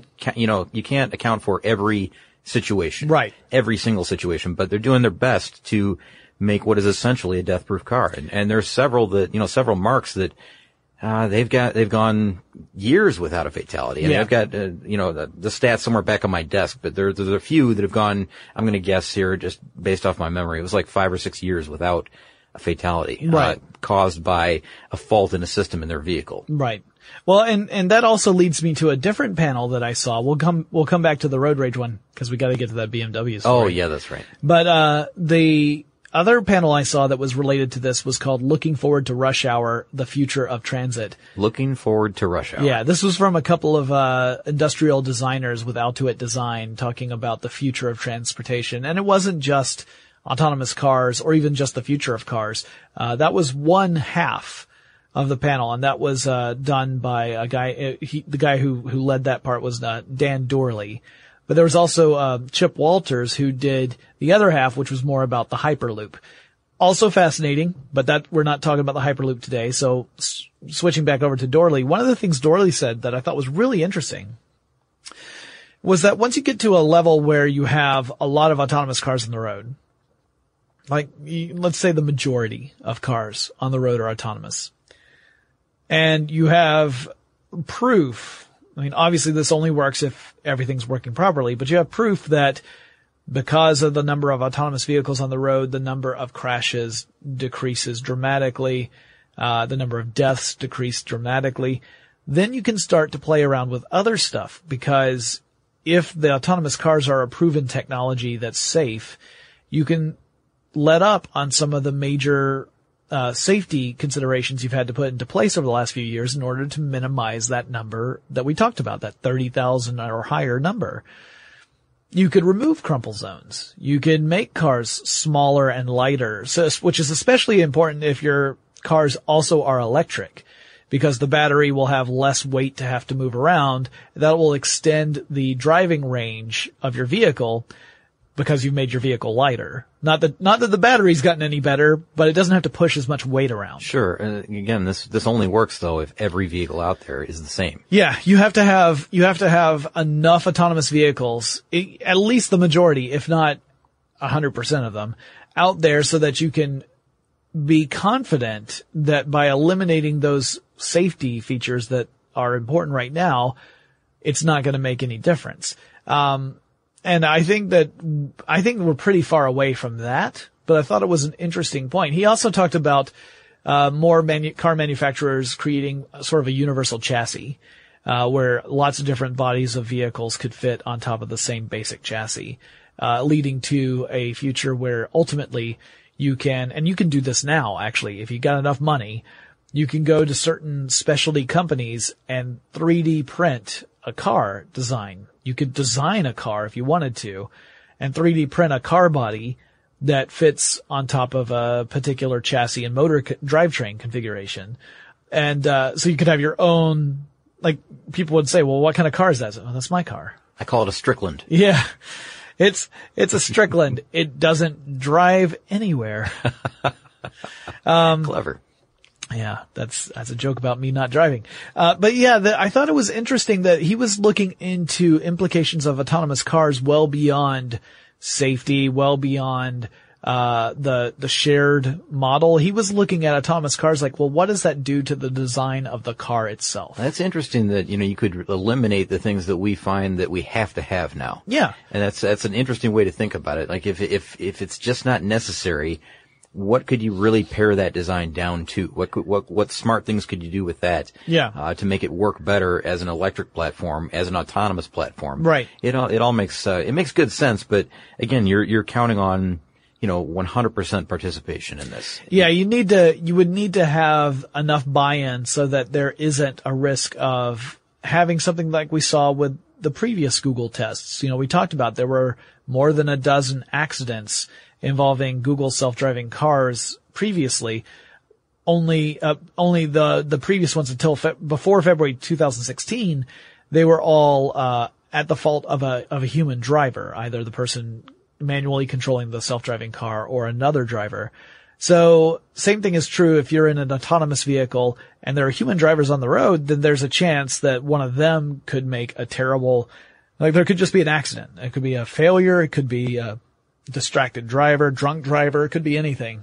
S3: account for every situation,
S2: right? Every
S3: single situation, but they're doing their best to make what is essentially a death-proof car. And there's several marks that they've gone years without a fatality. I mean, I've got, the stats somewhere back on my desk, but there's a few that have gone, I'm going to guess here, just based off my memory. It was like 5 or 6 years without a fatality,
S2: right,
S3: caused by a fault in a system in their vehicle.
S2: Right.
S1: Well, and that also leads me to a different panel that I saw. We'll come back to the Road Rage one because we got to get to that BMW story.
S3: Oh yeah, that's right.
S1: But the other panel I saw that was related to this was called Looking Forward to Rush Hour, the Future of Transit.
S3: Looking Forward to Rush Hour.
S1: Yeah, this was from a couple of industrial designers with Altuit Design talking about the future of transportation. And it wasn't just autonomous cars or even just the future of cars. That was one half of the panel, and that was done by a guy. The guy who led that part was Dan Dorley. But there was also Chip Walters who did the other half, which was more about the Hyperloop. Also fascinating, but that we're not talking about the Hyperloop today. So switching back over to Dorley, one of the things Dorley said that I thought was really interesting was that once you get to a level where you have a lot of autonomous cars on the road, like let's say the majority of cars on the road are autonomous, and you have proof. I mean, obviously this only works if everything's working properly, but you have proof that because of the number of autonomous vehicles on the road, the number of crashes decreases dramatically, the number of deaths decrease dramatically. Then you can start to play around with other stuff, because if the autonomous cars are a proven technology that's safe, you can let up on some of the major safety considerations you've had to put into place over the last few years in order to minimize that number that we talked about, that 30,000 or higher number. You could remove crumple zones. You could make cars smaller and lighter, which is especially important if your cars also are electric, because the battery will have less weight to have to move around. That will extend the driving range of your vehicle because you've made your vehicle lighter. Not that the battery's gotten any better, but it doesn't have to push as much weight around.
S3: Sure. And again, this only works though if every vehicle out there is the same.
S1: Yeah, you have to have enough autonomous vehicles, at least the majority, if not 100% of them, out there so that you can be confident that by eliminating those safety features that are important right now, it's not going to make any difference. And I think we're pretty far away from that, but I thought it was an interesting point. He also talked about more car manufacturers creating sort of a universal chassis, where lots of different bodies of vehicles could fit on top of the same basic chassis, leading to a future where ultimately you can do this now, actually, if you got enough money, you can go to certain specialty companies and 3D print a car design. You could design a car if you wanted to and 3D print a car body that fits on top of a particular chassis and motor drivetrain configuration. And so you could have your own, like people would say, well, what kind of car is that? Oh, that's my car.
S3: I call it a Strickland.
S1: Yeah. It's a Strickland. It doesn't drive anywhere.
S3: Clever.
S1: Yeah, that's a joke about me not driving. But yeah, I thought it was interesting that he was looking into implications of autonomous cars well beyond safety, well beyond the shared model. He was looking at autonomous cars like, well, what does that do to the design of the car itself?
S3: That's interesting that, you could eliminate the things that we find that we have to have now.
S1: Yeah.
S3: And that's an interesting way to think about it. Like if it's just not necessary, what could you really pare that design down to? What smart things could you do with that?
S1: Yeah.
S3: To make it work better as an electric platform, as an autonomous platform.
S1: Right.
S3: It all makes good sense, but again, you're counting on, 100% participation in this.
S1: Yeah, you would need to have enough buy-in so that there isn't a risk of having something like we saw with the previous Google tests. We talked about there were more than a dozen accidents involving Google self-driving cars previously. Only the previous ones until before February 2016, they were all at the fault of a human driver, either the person manually controlling the self-driving car or another driver. So same thing is true if you're in an autonomous vehicle and there are human drivers on the road, then there's a chance that one of them could make a terrible, like there could just be an accident. It could be a failure. It could be a distracted driver, drunk driver. It could be anything.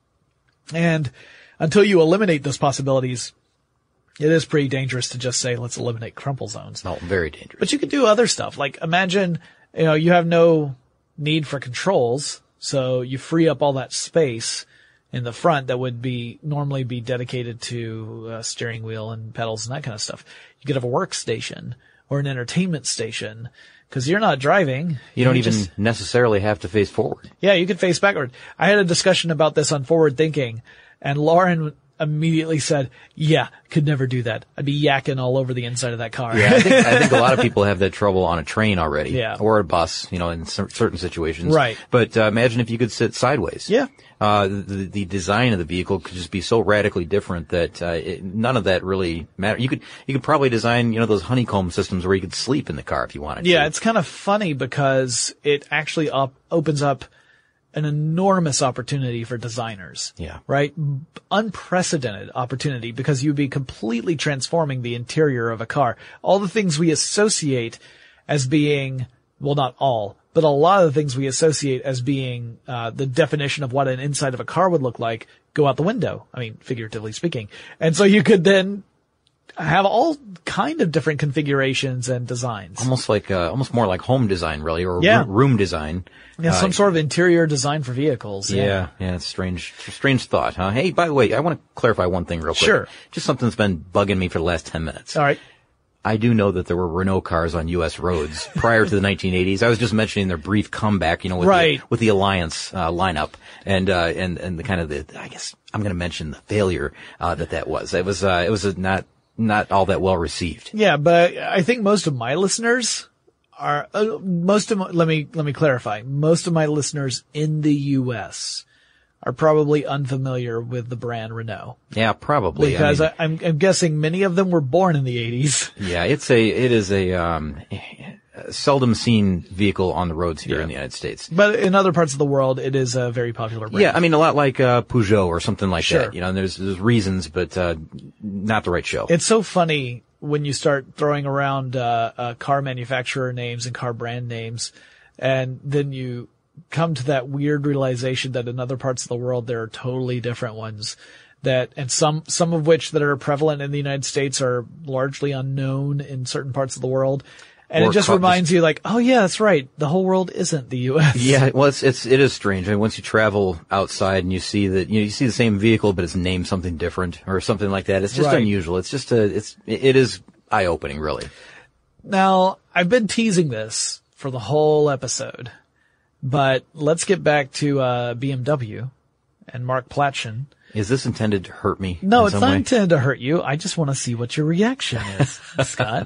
S1: And until you eliminate those possibilities, it is pretty dangerous to just say, let's eliminate crumple zones.
S3: No, very dangerous.
S1: But you could do other stuff. Like imagine, you have no need for controls. So you free up all that space
S2: in the front that would normally be dedicated to steering wheel and pedals and that kind of stuff. You could have a workstation or an entertainment station because you're not driving.
S3: You don't even necessarily have to face forward.
S2: Yeah, you could face backward. I had a discussion about this on Forward Thinking, and Lauren immediately said, yeah, could never do that. I'd be yakking all over the inside of that car.
S3: Yeah, I think a lot of people have that trouble on a train already.
S2: Yeah.
S3: Or a bus, in certain situations.
S2: Right.
S3: But imagine if you could sit sideways.
S2: Yeah.
S3: The design of the vehicle could just be so radically different that none of that really matters. You could probably design, those honeycomb systems where you could sleep in the car if you wanted to.
S2: Yeah, it's kind of funny because it actually opens up an enormous opportunity for designers.
S3: Yeah.
S2: Right? Unprecedented opportunity because you'd be completely transforming the interior of a car. All the things we associate as being, well, not all, but a lot of the things we associate as being the definition of what an inside of a car would look like go out the window. I mean, figuratively speaking. And so you could then have all kind of different configurations and designs.
S3: Almost more like home design, really, or
S2: Yeah.
S3: room design.
S2: Yeah, some sort of interior design for vehicles.
S3: Yeah, it's strange thought, huh? Hey, by the way, I want to clarify one thing real quick.
S2: Sure.
S3: Just something that's been bugging me for the last 10 minutes.
S2: All right.
S3: I do know that there were Renault cars on U.S. roads prior to the 1980s. I was just mentioning their brief comeback, with the Alliance lineup and the kind of I guess I'm going to mention the failure that was. It was not all that well received.
S2: Yeah, but I think most of my listeners are let me clarify. Most of my listeners in the U.S. are probably unfamiliar with the brand Renault.
S3: Yeah, probably.
S2: Because I'm guessing many of them were born in the 80s.
S3: Yeah, it is a seldom seen vehicle on the roads here in the United States.
S2: But in other parts of the world, it is a very popular brand.
S3: Yeah, I mean, a lot like Peugeot or something like
S2: Sure.
S3: that. And there's reasons, but not the right show.
S2: It's so funny when you start throwing around car manufacturer names and car brand names, and then you come to that weird realization that in other parts of the world there are totally different ones, and some of which that are prevalent in the United States are largely unknown in certain parts of the world. And it just reminds you like, oh yeah, that's right. The whole world isn't the U.S.
S3: Yeah, well, it is strange. I mean, once you travel outside and you see that, you see the same vehicle, but it's named something different or something like that. It's just unusual. It's just it is eye-opening, really.
S2: Now, I've been teasing this for the whole episode, but let's get back to BMW and Mark Platchen.
S3: Is this intended to hurt me?
S2: No, it's
S3: some
S2: not
S3: way?
S2: intended to hurt you. I just want to see what your reaction is, Scott.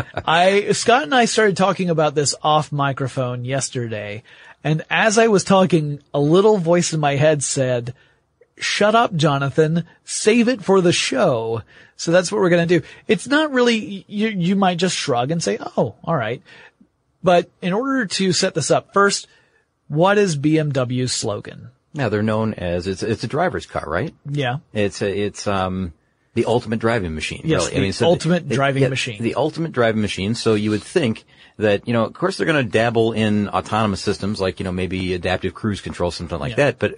S2: Scott and I started talking about this off microphone yesterday, and as I was talking, a little voice in my head said, "Shut up, Jonathan. Save it for the show." So that's what we're going to do. It's not really, you might just shrug and say, "Oh, all right." But in order to set this up, first, what is BMW's slogan?
S3: Yeah, they're known as it's a driver's car, right?
S2: Yeah.
S3: It's the ultimate driving machine.
S2: Yes,
S3: really.
S2: the ultimate driving machine.
S3: The ultimate driving machine. So you would think that, of course they're going to dabble in autonomous systems like, maybe adaptive cruise control, something like that. But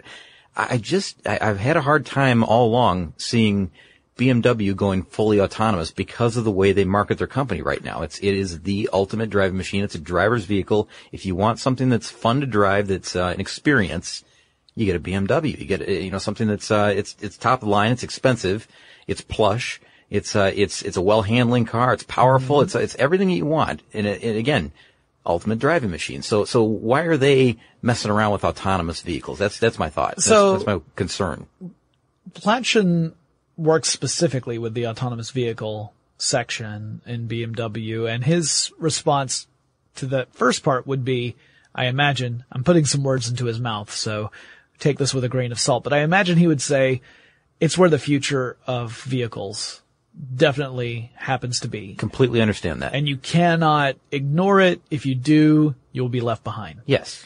S3: I've had a hard time all along seeing BMW going fully autonomous because of the way they market their company right now. It is the ultimate driving machine. It's a driver's vehicle. If you want something that's fun to drive, that's an experience, you get a BMW. You get, something that's, it's top of the line. It's expensive. It's plush. It's a well-handling car. It's powerful.
S2: Mm-hmm.
S3: It's everything you want. And again, ultimate driving machine. So why are they messing around with autonomous vehicles? That's my thought. That's my concern.
S2: Platchen works specifically with the autonomous vehicle section in BMW, and his response to the first part would be, I imagine, I'm putting some words into his mouth, so take this with a grain of salt, but I imagine he would say it's where the future of vehicles definitely happens to be.
S3: Completely understand that.
S2: And you cannot ignore it. If you do, you'll be left behind.
S3: Yes.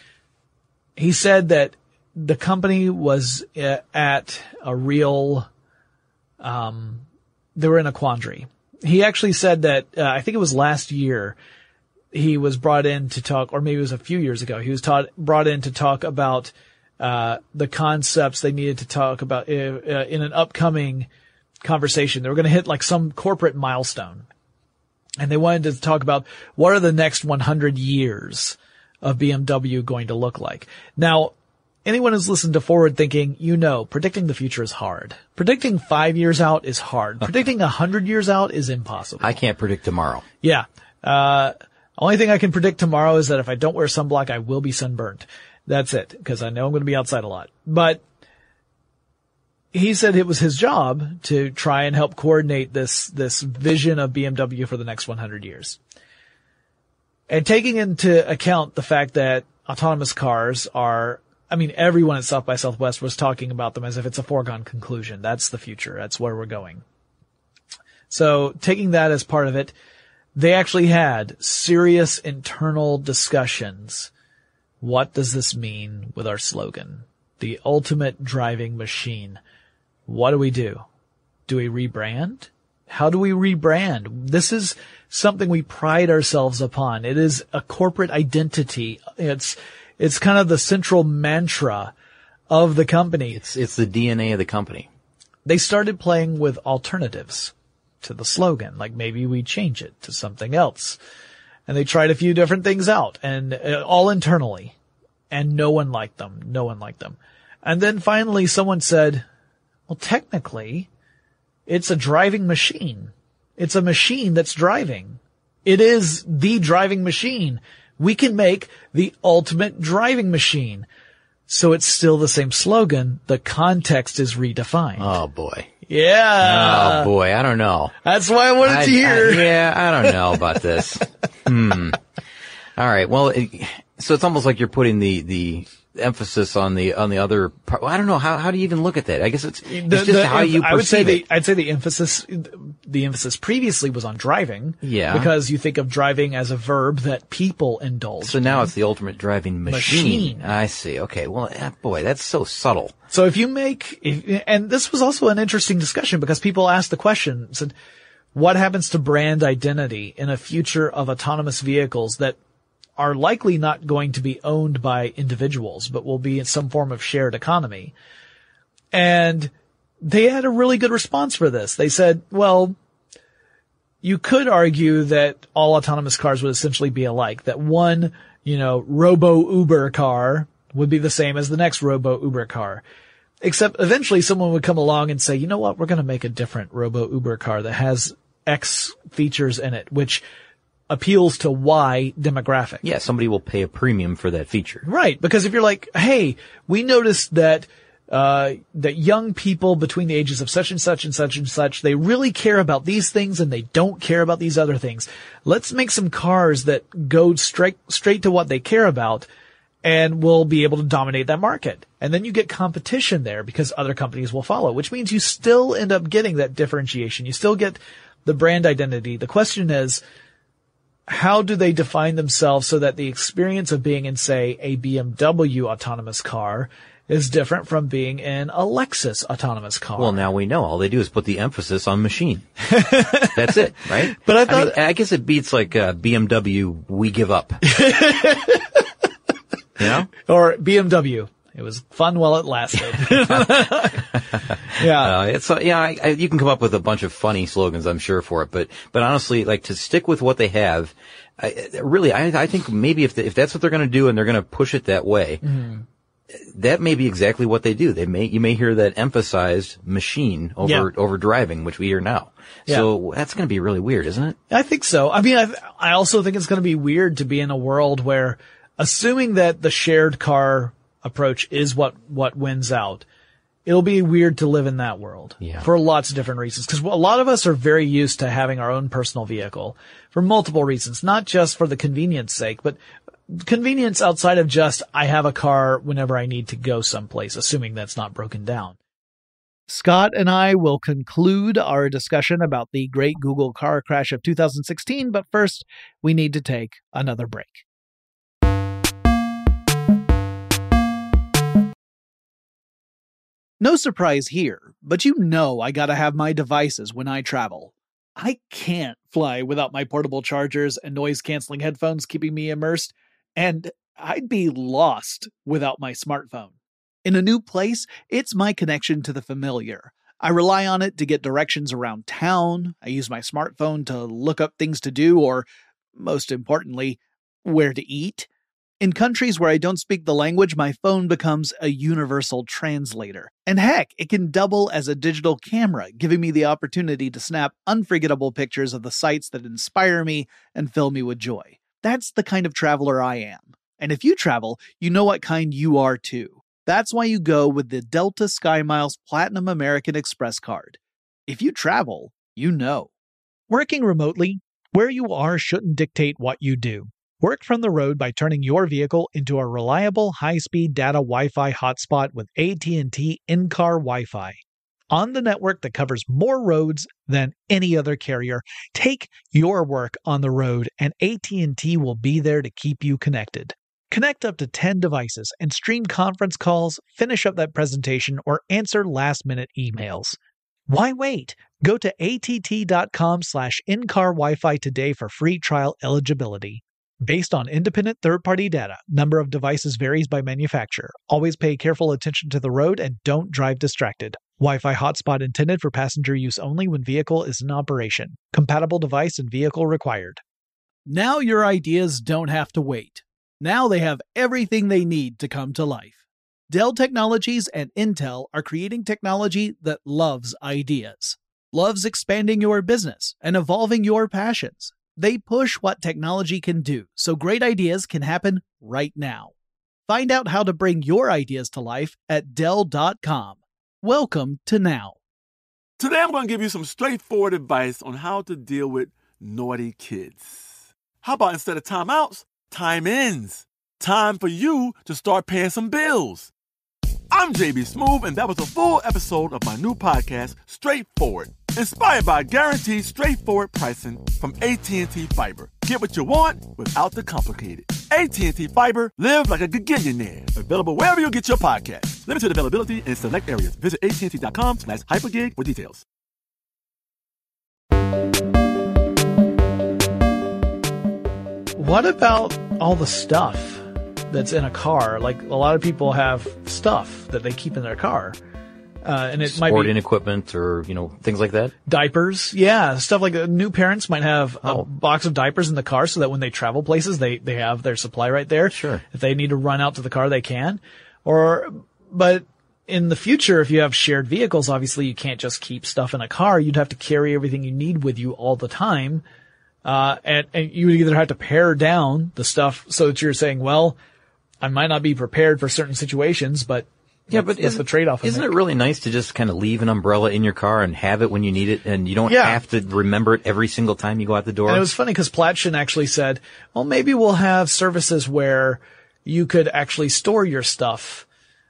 S2: He said that the company was at a real, they were in a quandary. He actually said that, I think it was last year, he was brought in to talk, or maybe it was a few years ago, he was brought in to talk about the concepts they needed to talk about in an upcoming conversation. They were going to hit like some corporate milestone, and they wanted to talk about what are the next 100 years of BMW going to look like. Now, anyone who's listened to Forward Thinking, predicting the future is hard. Predicting 5 years out is hard. Predicting 100 years out is impossible.
S3: I can't predict tomorrow.
S2: Yeah. Only thing I can predict tomorrow is that if I don't wear sunblock, I will be sunburned. That's it, because I know I'm going to be outside a lot. But he said it was his job to try and help coordinate this vision of BMW for the next 100 years. And taking into account the fact that autonomous cars are, everyone at South by Southwest was talking about them as if it's a foregone conclusion. That's the future. That's where we're going. So taking that as part of it, they actually had serious internal discussions. What does this mean with our slogan? The ultimate driving machine. What do we do? Do we rebrand? How do we rebrand? This is something we pride ourselves upon. It is a corporate identity. It's kind of the central mantra of the company.
S3: It's the DNA of the company.
S2: They started playing with alternatives to the slogan, like maybe we change it to something else. And they tried a few different things out, and all internally. And no one liked them. No one liked them. And then finally someone said, well, technically, it's a driving machine. It's a machine that's driving. It is the driving machine. We can make the ultimate driving machine. So it's still the same slogan. The context is redefined.
S3: Oh, boy.
S2: Yeah.
S3: Oh, boy. I don't know.
S2: That's why I wanted to hear.
S3: I don't know about this. All right. Well, so it's almost like you're putting the emphasis on the other part. Well, I don't know. How do you even look at that? I guess it's just how you perceive it.
S2: I'd say the emphasis previously was on driving.
S3: Yeah.
S2: Because you think of driving as a verb that people indulge.
S3: So now it's the ultimate driving machine. I see. Okay. Well, boy, that's so subtle.
S2: So and this was also an interesting discussion because people asked the question, said, what happens to brand identity in a future of autonomous vehicles that are likely not going to be owned by individuals, but will be in some form of shared economy? And they had a really good response for this. They said, well, you could argue that all autonomous cars would essentially be alike, that one, robo-Uber car would be the same as the next robo-Uber car. Except eventually someone would come along and say, you know what, we're going to make a different robo-Uber car that has X features in it, which appeals to Y demographic.
S3: Yeah, somebody will pay a premium for that feature.
S2: Right, because if you're like, hey, we noticed that young people between the ages of such and such and such and such, they really care about these things and they don't care about these other things. Let's make some cars that go straight to what they care about, and we'll be able to dominate that market. And then you get competition there because other companies will follow, which means you still end up getting that differentiation. You still get the brand identity. The question is, how do they define themselves so that the experience of being in, say, a BMW autonomous car is different from being in a Lexus autonomous car?
S3: Well, now we know. All they do is put the emphasis on machine. That's it, right?
S2: But
S3: I guess it beats like BMW, we give up.
S2: Or BMW. It was fun while it lasted. Yeah.
S3: You can come up with a bunch of funny slogans, I'm sure, for it. But honestly, like, to stick with what they have, I think maybe if that's what they're going to do and they're going to push it that way, that may be exactly what they do. You may hear that emphasized machine over driving, which we hear now. Yeah. So that's going to be really weird, isn't it?
S2: I think so. I mean, I also think it's going to be weird to be in a world where, assuming that the shared car approach is what wins out, it'll be weird to live in that world for lots of different reasons. Because a lot of us are very used to having our own personal vehicle for multiple reasons, not just for the convenience sake, but convenience outside of just, I have a car whenever I need to go someplace, assuming that's not broken down.
S1: Scott and I will conclude our discussion about the great Google car crash of 2016, but first we need to take another break. No surprise here, but I gotta have my devices when I travel. I can't fly without my portable chargers and noise-canceling headphones keeping me immersed, and I'd be lost without my smartphone. In a new place, it's my connection to the familiar. I rely on it to get directions around town, I use my smartphone to look up things to do, or, most importantly, where to eat. In countries where I don't speak the language, my phone becomes a universal translator. And heck, it can double as a digital camera, giving me the opportunity to snap unforgettable pictures of the sights that inspire me and fill me with joy. That's the kind of traveler I am. And if you travel, you know what kind you are too. That's why you go with the Delta SkyMiles Platinum American Express card. If you travel, you know.
S2: Working remotely, where you are shouldn't dictate what you do. Work from the road by turning your vehicle into a reliable high-speed data Wi-Fi hotspot with AT&T in-car Wi-Fi. On the network that covers more roads than any other carrier, take your work on the road and AT&T will be there to keep you connected. Connect up to 10 devices and stream conference calls, finish up that presentation, or answer last-minute emails. Why wait? Go to att.com/in-car Wi-Fi today for free trial eligibility. Based on independent third-party data, number of devices varies by manufacturer. Always pay careful attention to the road and don't drive distracted. Wi-Fi hotspot intended for passenger use only when vehicle is in operation. Compatible device and vehicle required.
S1: Now your ideas don't have to wait. Now they have everything they need to come to life. Dell Technologies and Intel are creating technology that loves ideas, loves expanding your business and evolving your passions. They push what technology can do, so great ideas can happen right now. Find out how to bring your ideas to life at Dell.com. Welcome to Now.
S4: Today I'm going to give you some straightforward advice on how to deal with naughty kids. How about instead of timeouts, time-ins? Time for you to start paying some bills. I'm JB Smoove, and that was a full episode of my new podcast, Straightforward, inspired by guaranteed straightforward pricing from AT&T Fiber. Get what you want without the complicated. AT&T Fiber, live like a gigillionaire. Available wherever you get your podcast. Limited availability in select areas. Visit AT&T.com/hypergig for details.
S2: What about all the stuff that's in a car? Like, a lot of people have stuff that they keep in their car. And it might be
S3: sporting equipment or, things like that.
S2: Diapers. Yeah. Stuff like new parents might have a box of diapers in the car so that when they travel places, they have their supply right there.
S3: Sure.
S2: If they need to run out to the car, they can. But in the future, if you have shared vehicles, obviously you can't just keep stuff in a car. You'd have to carry everything you need with you all the time. And you would either have to pare down the stuff so that you're saying, well, I might not be prepared for certain situations, but that's the trade-off.
S3: Isn't it really nice to just kind of leave an umbrella in your car and have it when you need it, and you don't have to remember it every single time you go out the door?
S2: And it was funny because Platschen actually said, well, maybe we'll have services where you could actually store your stuff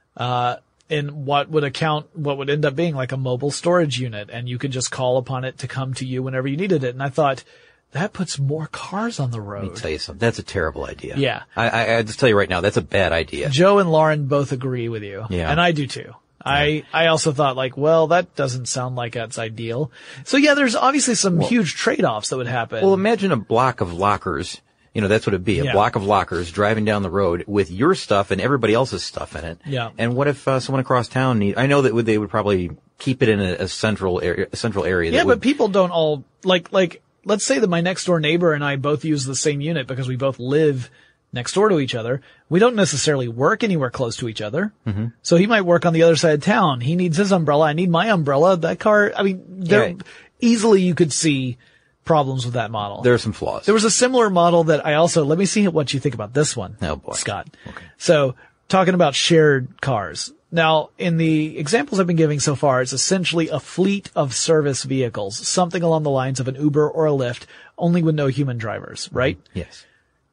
S2: in what would end up being like a mobile storage unit, and you could just call upon it to come to you whenever you needed it. And I thought, that puts more cars on the road.
S3: Let me tell you something. That's a terrible idea.
S2: Yeah.
S3: I just tell you right now, that's a bad idea.
S2: Joe and Lauren both agree with you.
S3: Yeah.
S2: And I do too. I also thought that doesn't sound like that's ideal. So yeah, there's obviously some huge trade-offs that would happen.
S3: Well, imagine a block of lockers. That's what it'd be. A block of lockers driving down the road with your stuff and everybody else's stuff in it.
S2: Yeah.
S3: And what if someone across town I know that they would probably keep it in a central area.
S2: Yeah, but people don't all like. Let's say that my next door neighbor and I both use the same unit because we both live next door to each other. We don't necessarily work anywhere close to each other. Mm-hmm. So he might work on the other side of town. He needs his umbrella. I need my umbrella. That car, easily you could see problems with that model.
S3: There are some flaws.
S2: There was a similar model that let me see what you think about this one.
S3: Oh boy.
S2: Scott.
S3: Okay.
S2: So talking about shared cars. Now, in the examples I've been giving so far, it's essentially a fleet of service vehicles, something along the lines of an Uber or a Lyft, only with no human drivers, right?
S3: Yes.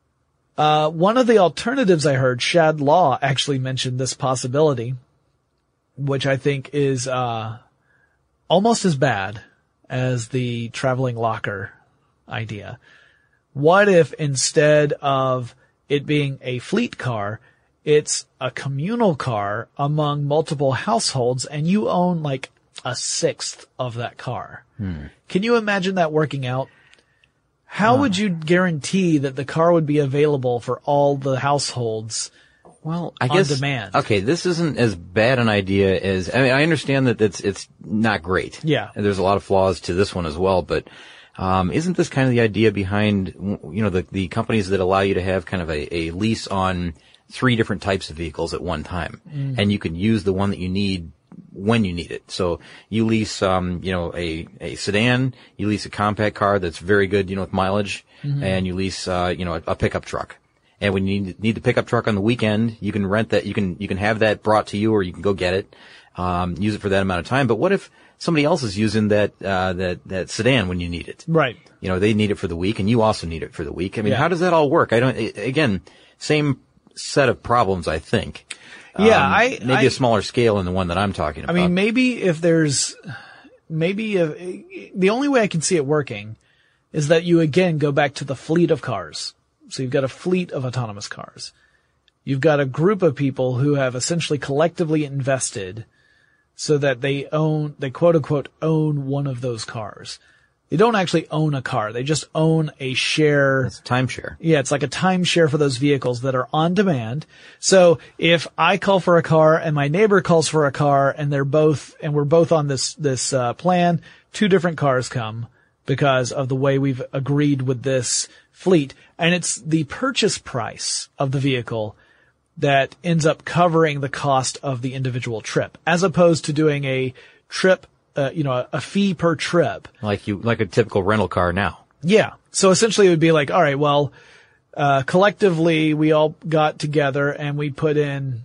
S2: One of the alternatives I heard, Shad Law actually mentioned this possibility, which I think is almost as bad as the traveling locker idea. What if instead of it being a fleet car, it's a communal car among multiple households, and you own like a sixth of that car? Can you imagine that working out? How would you guarantee that the car would be available for all the households?
S3: Well, I guess,
S2: on demand.
S3: Okay, this isn't as bad an idea as, I understand that it's not great.
S2: Yeah.
S3: And there's a lot of flaws to this one as well, but Isn't this kind of the idea behind, the companies that allow you to have kind of a lease on 3 different types of vehicles at one time, and you can use the one that you need when you need it. So you lease, a sedan, you lease a compact car that's very good, with mileage, and you lease, a pickup truck. And when you need the pickup truck on the weekend, you can rent that, you can have that brought to you, or you can go get it, use it for that amount of time. But what if somebody else is using that sedan when you need it?
S1: Right.
S3: They need it for the week, and you also need it for the week. I mean, how does that all work? Again, same set of problems, I think.
S1: Yeah,
S3: maybe a smaller scale than the one that I'm talking about.
S1: I mean, maybe the only way I can see it working is that you again go back to the fleet of cars. So you've got a fleet of autonomous cars. You've got a group of people who have essentially collectively invested so that they quote unquote own one of those cars. They don't actually own a car. They just own a share.
S3: It's a timeshare.
S1: Yeah, it's like a timeshare for those vehicles that are on demand. So if I call for a car and my neighbor calls for a car and we're both on this plan, 2 different cars come because of the way we've agreed with this fleet. And it's the purchase price of the vehicle that ends up covering the cost of the individual trip, as opposed to doing a trip, a fee per trip.
S3: Like a typical rental car now.
S1: Yeah. So essentially it would be like, all right, well, collectively we all got together and we put in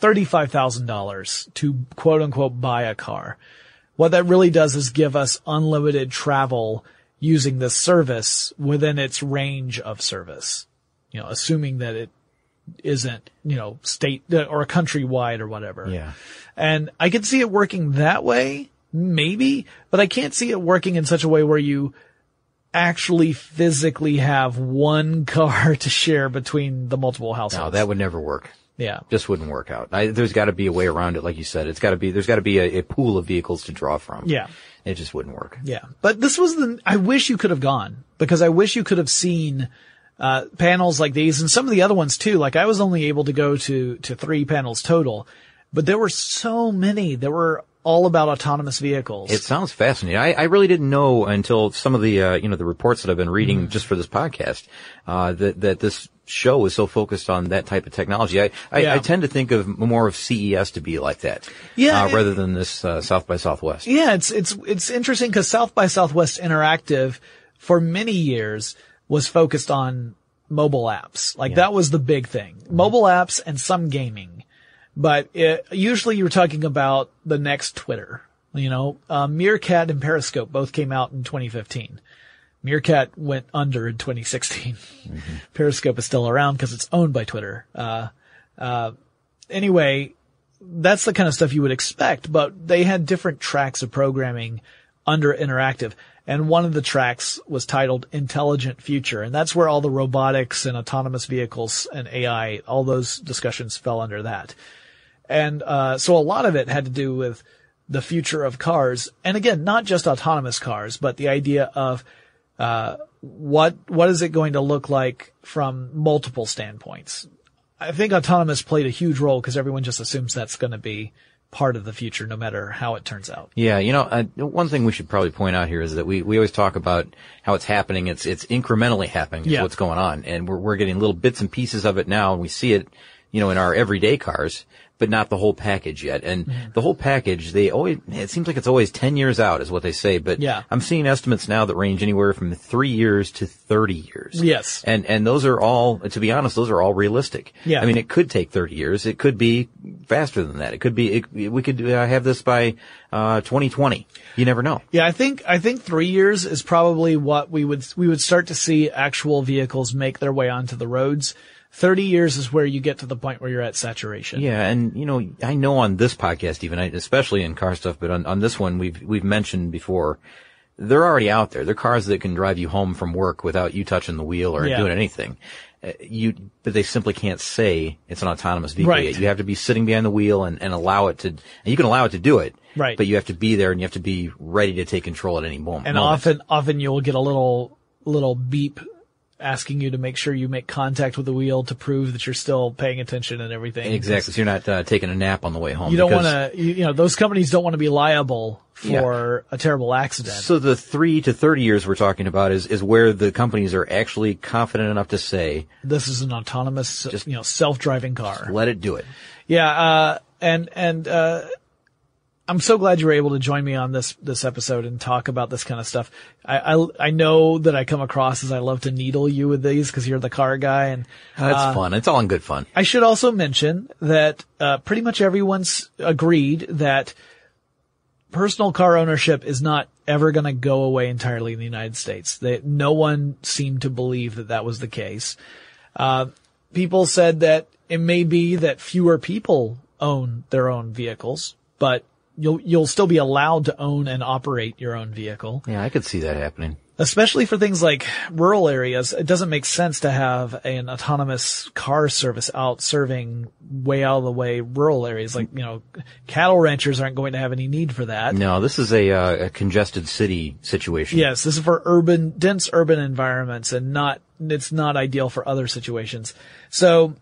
S1: $35,000 to quote unquote buy a car. What that really does is give us unlimited travel using this service within its range of service, assuming that it isn't, state or countrywide or whatever.
S3: Yeah.
S1: And I could see it working that way. Maybe, but I can't see it working in such a way where you actually physically have one car to share between the multiple households.
S3: No, that would never work.
S1: Yeah.
S3: Just wouldn't work out. There's got to be a way around it, like you said. There's got to be a pool of vehicles to draw from.
S1: Yeah.
S3: It just wouldn't work.
S1: Yeah. But this was I wish you could have gone, because I wish you could have seen panels like these and some of the other ones too. Like I was only able to go to 3 panels total, but there were so many. There were all about autonomous vehicles.
S3: It sounds fascinating. I really didn't know until some of the, the reports that I've been reading just for this podcast, that this show was so focused on that type of technology. I tend to think of more of CES to be like that.
S1: Yeah.
S3: Rather than this, South by Southwest.
S1: Yeah, it's interesting because South by Southwest Interactive for many years was focused on mobile apps. Like that was the big thing. Mobile apps and some gaming. But usually you were talking about the next Twitter. Meerkat and Periscope both came out in 2015. Meerkat went under in 2016. Periscope is still around because it's owned by Twitter. Anyway, that's the kind of stuff you would expect, but they had different tracks of programming under Interactive. And one of the tracks was titled Intelligent Future. And that's where all the robotics and autonomous vehicles and AI, all those discussions fell under that. And so a lot of it had to do with the future of cars. And again, not just autonomous cars, but the idea of what is it going to look like from multiple standpoints. I think autonomous played a huge role because everyone just assumes that's going to be part of the future no matter how it turns out.
S3: Yeah, one thing we should probably point out here is that we always talk about how it's happening. It's incrementally happening is what's going on. And we're getting little bits and pieces of it now, and we see it, in our everyday cars, but not the whole package yet. And the whole package, it seems like it's always 10 years out is what they say, but I'm seeing estimates now that range anywhere from 3 years to 30 years.
S1: Yes.
S3: And those are all, to be honest, those are all realistic.
S1: Yeah.
S3: I mean, it could take 30 years. It could be faster than that. It could be, we could have this by, 2020. You never know.
S1: Yeah, I think 3 years is probably what we would start to see actual vehicles make their way onto the roads. 30 years is where you get to the point where you're at saturation.
S3: Yeah, and I know on this podcast even, especially in car stuff, but on this one we've mentioned before, they're already out there. They're cars that can drive you home from work without you touching the wheel or doing anything. But they simply can't say it's an autonomous vehicle yet. You have to be sitting behind the wheel and allow it to, and you can allow it to do it.
S1: Right.
S3: But you have to be there and you have to be ready to take control at any moment.
S1: And often you'll get a little beep asking you to make sure you make contact with the wheel to prove that you're still paying attention and everything.
S3: Exactly. So you're not taking a nap on the way home.
S1: You don't want to, those companies don't want to be liable for a terrible accident.
S3: So the 3 to 30 years we're talking about is where the companies are actually confident enough to say,
S1: this is an autonomous, self-driving car.
S3: Let it do it.
S1: Yeah. I'm so glad you were able to join me on this episode and talk about this kind of stuff. I know that I come across as I love to needle you with these because you're the car guy, and
S3: that's fun. It's all in good fun.
S1: I should also mention that pretty much everyone's agreed that personal car ownership is not ever going to go away entirely in the United States. No one seemed to believe that was the case. People said that it may be that fewer people own their own vehicles, but you'll still be allowed to own and operate your own vehicle.
S3: Yeah, I could see that happening.
S1: Especially for things like rural areas. It doesn't make sense to have an autonomous car service out serving way out of the way rural areas. Like, cattle ranchers aren't going to have any need for that.
S3: No, this is a congested city situation.
S1: Yes, this is for dense urban environments, and it's not ideal for other situations. So,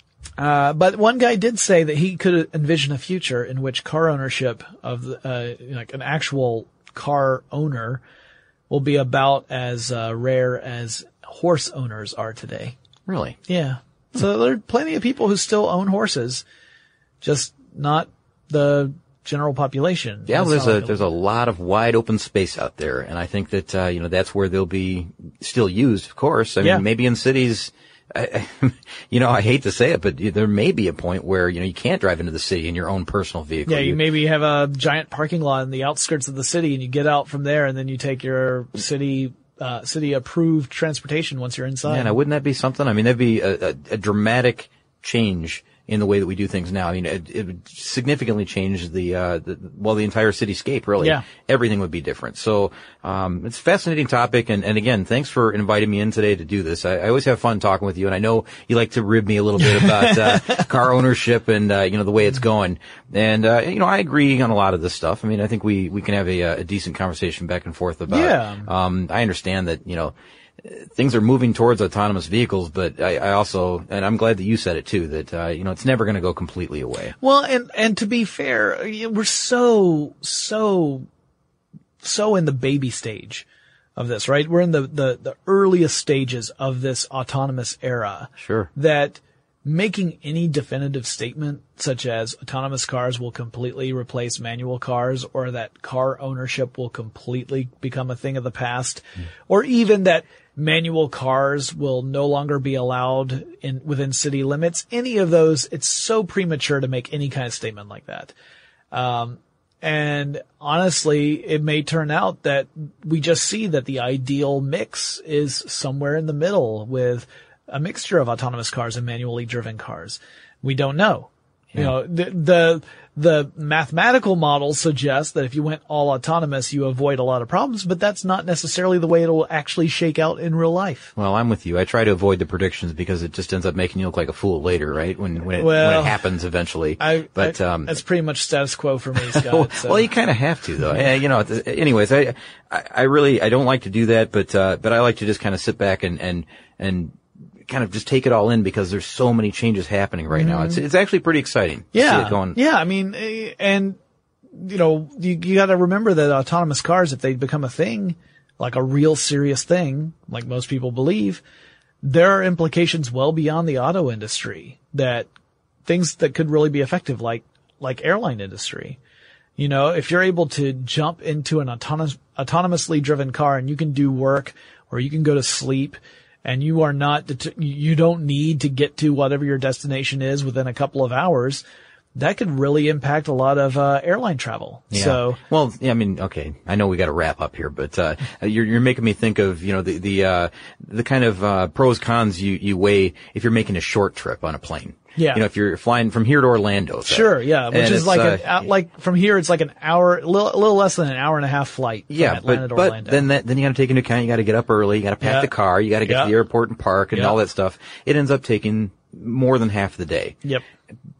S1: but one guy did say that he could envision a future in which car ownership of an actual car owner will be about as rare as horse owners are today.
S3: Really?
S1: Yeah. So there are plenty of people who still own horses, just not the general population.
S3: Yeah, there's a lot of wide open space out there, and I think that that's where they'll be still used. Of course, I mean maybe in cities. I hate to say it, but there may be a point where, you can't drive into the city in your own personal vehicle.
S1: Yeah, you maybe have a giant parking lot in the outskirts of the city, and you get out from there, and then you take your city approved transportation once you're inside.
S3: Yeah, now wouldn't that be something? I mean, that'd be a dramatic change in the way that we do things now. I mean, it would significantly change the entire cityscape, really.
S1: Yeah.
S3: Everything would be different. So, it's a fascinating topic. And again, thanks for inviting me in today to do this. I always have fun talking with you. And I know you like to rib me a little bit about, car ownership and, the way it's going. And, I agree on a lot of this stuff. I mean, I think we can have a decent conversation back and forth about, I understand that, things are moving towards autonomous vehicles, but I also, and I'm glad that you said it too, that, it's never going to go completely away.
S1: Well, and to be fair, we're so in the baby stage of this, right? We're in the earliest stages of this autonomous era.
S3: Sure.
S1: That making any definitive statement such as autonomous cars will completely replace manual cars, or that car ownership will completely become a thing of the past, or even that manual cars will no longer be allowed within city limits. Any of those, it's so premature to make any kind of statement like that. And honestly, it may turn out that we just see that the ideal mix is somewhere in the middle with a mixture of autonomous cars and manually driven cars. We don't know.
S3: Yeah.
S1: The mathematical models suggest that if you went all autonomous, you avoid a lot of problems, but that's not necessarily the way it will actually shake out in real life.
S3: Well, I'm with you. I try to avoid the predictions because it just ends up making you look like a fool later, right? When it happens eventually.
S1: That's pretty much status quo for me, Scott. So.
S3: Well, you kind of have to, though. Anyways, I really, I don't like to do that, but I like to just kind of sit back and kind of just take it all in because there's so many changes happening right now. It's actually pretty exciting.
S1: Yeah.
S3: To see it going.
S1: Yeah. I mean, and you got to remember that autonomous cars, if they become a thing, like a real serious thing, like most people believe, there are implications well beyond the auto industry, that things that could really be effective, like airline industry. If you're able to jump into an autonomously driven car and you can do work or you can go to sleep, and you don't need to get to whatever your destination is within a couple of hours, that could really impact a lot of airline travel.
S3: Yeah.
S1: So,
S3: well, yeah, I mean, okay, I know we got to wrap up here, but you're making me think of the kind of pros cons you weigh if you're making a short trip on a plane.
S1: Yeah.
S3: If you're flying from here to Orlando. Say.
S1: Sure, yeah. Which is like from here, it's like an hour, a little less than an hour and a half flight from Atlanta to Orlando.
S3: But then you got to take into account, you got to get up early, you got to pack the car, you got to get to the airport and park and all that stuff. It ends up taking more than half the day.
S1: Yep.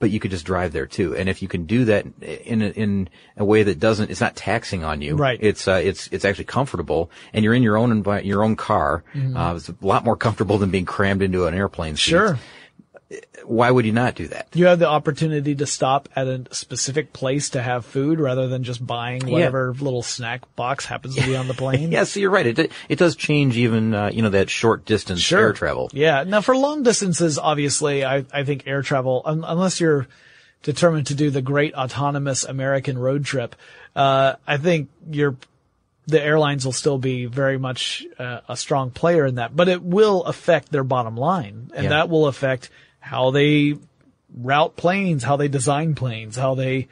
S3: but you could just drive there too. And if you can do that in a way that it's not taxing on you.
S2: Right.
S3: It's actually comfortable, and you're in your own car. It's a lot more comfortable than being crammed into an airplane seat.
S2: Sure.
S3: Why would you not do that?
S2: You have the opportunity to stop at a specific place to have food rather than just buying whatever little snack box happens to be on the plane.
S3: Yeah, so you're right. It does change even, that short distance air travel.
S2: Yeah. Now for long distances, obviously, I think air travel, unless you're determined to do the great autonomous American road trip, I think the airlines will still be very much a strong player in that, but it will affect their bottom line, and that will affect how they route planes, how they design planes, how they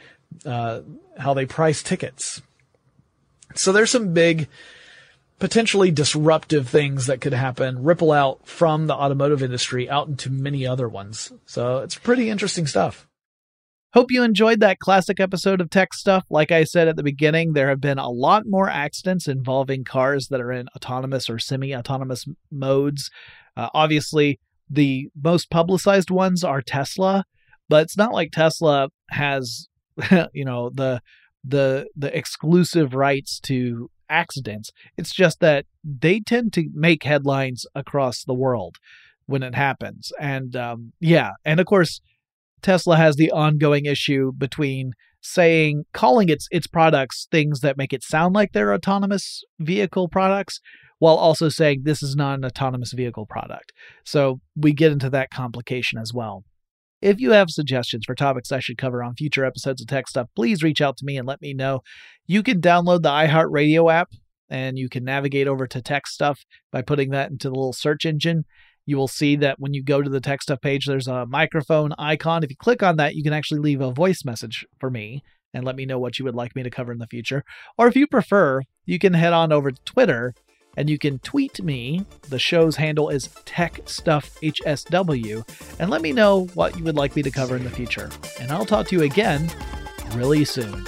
S2: price tickets. So there's some big, potentially disruptive things that could happen, ripple out from the automotive industry out into many other ones. So it's pretty interesting stuff.
S1: Hope you enjoyed that classic episode of Tech Stuff. Like I said at the beginning, there have been a lot more accidents involving cars that are in autonomous or semi-autonomous modes. Obviously, the most publicized ones are Tesla, but it's not like Tesla has, the exclusive rights to accidents. It's just that they tend to make headlines across the world when it happens. And and of course, Tesla has the ongoing issue between calling its products things that make it sound like they're autonomous vehicle products, while also saying this is not an autonomous vehicle product. So we get into that complication as well. If you have suggestions for topics I should cover on future episodes of Tech Stuff, please reach out to me and let me know. You can download the iHeartRadio app, and you can navigate over to Tech Stuff by putting that into the little search engine. You will see that when you go to the Tech Stuff page, there's a microphone icon. If you click on that, you can actually leave a voice message for me and let me know what you would like me to cover in the future. Or if you prefer, you can head on over to Twitter and you can tweet me. The show's handle is TechStuffHSW, and let me know what you would like me to cover in the future. And I'll talk to you again really soon.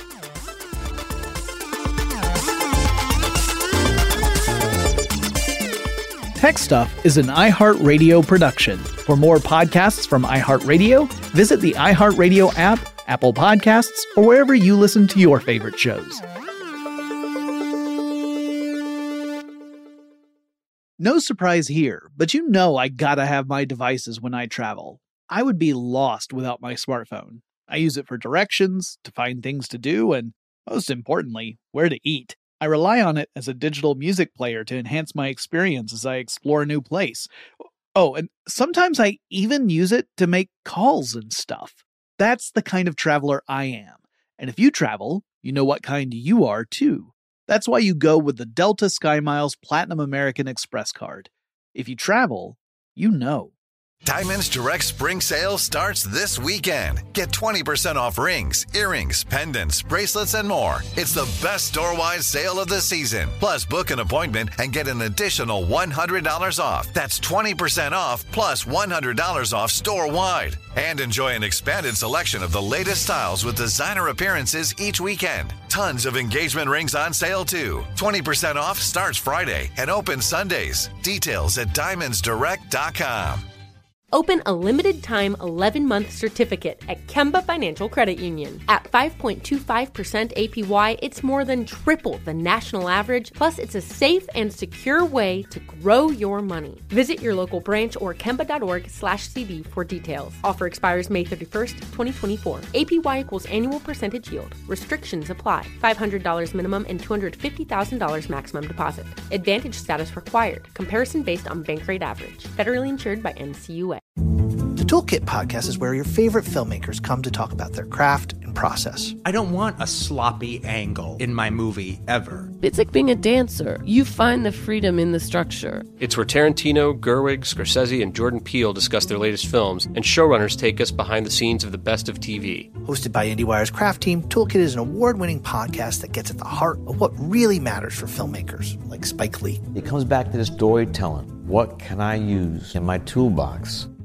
S1: Tech Stuff is an iHeartRadio production. For more podcasts from iHeartRadio, visit the iHeartRadio app, Apple Podcasts, or wherever you listen to your favorite shows. No surprise here, but I gotta have my devices when I travel. I would be lost without my smartphone. I use it for directions, to find things to do, and most importantly, where to eat. I rely on it as a digital music player to enhance my experience as I explore a new place. Oh, and sometimes I even use it to make calls and stuff. That's the kind of traveler I am. And if you travel, you know what kind you are too. That's why you go with the Delta SkyMiles Platinum American Express card. If you travel, you know.
S5: Diamonds Direct Spring Sale starts this weekend. Get 20% off rings, earrings, pendants, bracelets, and more. It's the best store-wide sale of the season. Plus, book an appointment and get an additional $100 off. That's 20% off plus $100 off store-wide. And enjoy an expanded selection of the latest styles with designer appearances each weekend. Tons of engagement rings on sale, too. 20% off starts Friday and opens Sundays. Details at diamondsdirect.com.
S6: Open a limited-time 11-month certificate at Kemba Financial Credit Union. At 5.25% APY, it's more than triple the national average, plus it's a safe and secure way to grow your money. Visit your local branch or kemba.org/cb for details. Offer expires May 31st, 2024. APY equals annual percentage yield. Restrictions apply. $500 minimum and $250,000 maximum deposit. Advantage status required. Comparison based on bank rate average. Federally insured by NCUA.
S7: The Toolkit Podcast is where your favorite filmmakers come to talk about their craft and process.
S8: I don't want a sloppy angle in my movie ever.
S9: It's like being a dancer. You find the freedom in the structure.
S10: It's where Tarantino, Gerwig, Scorsese, and Jordan Peele discuss their latest films, and showrunners take us behind the scenes of the best of TV.
S7: Hosted by IndieWire's craft team, Toolkit is an award-winning podcast that gets at the heart of what really matters for filmmakers, like Spike Lee.
S11: It comes back to the storytelling. What can I use in my toolbox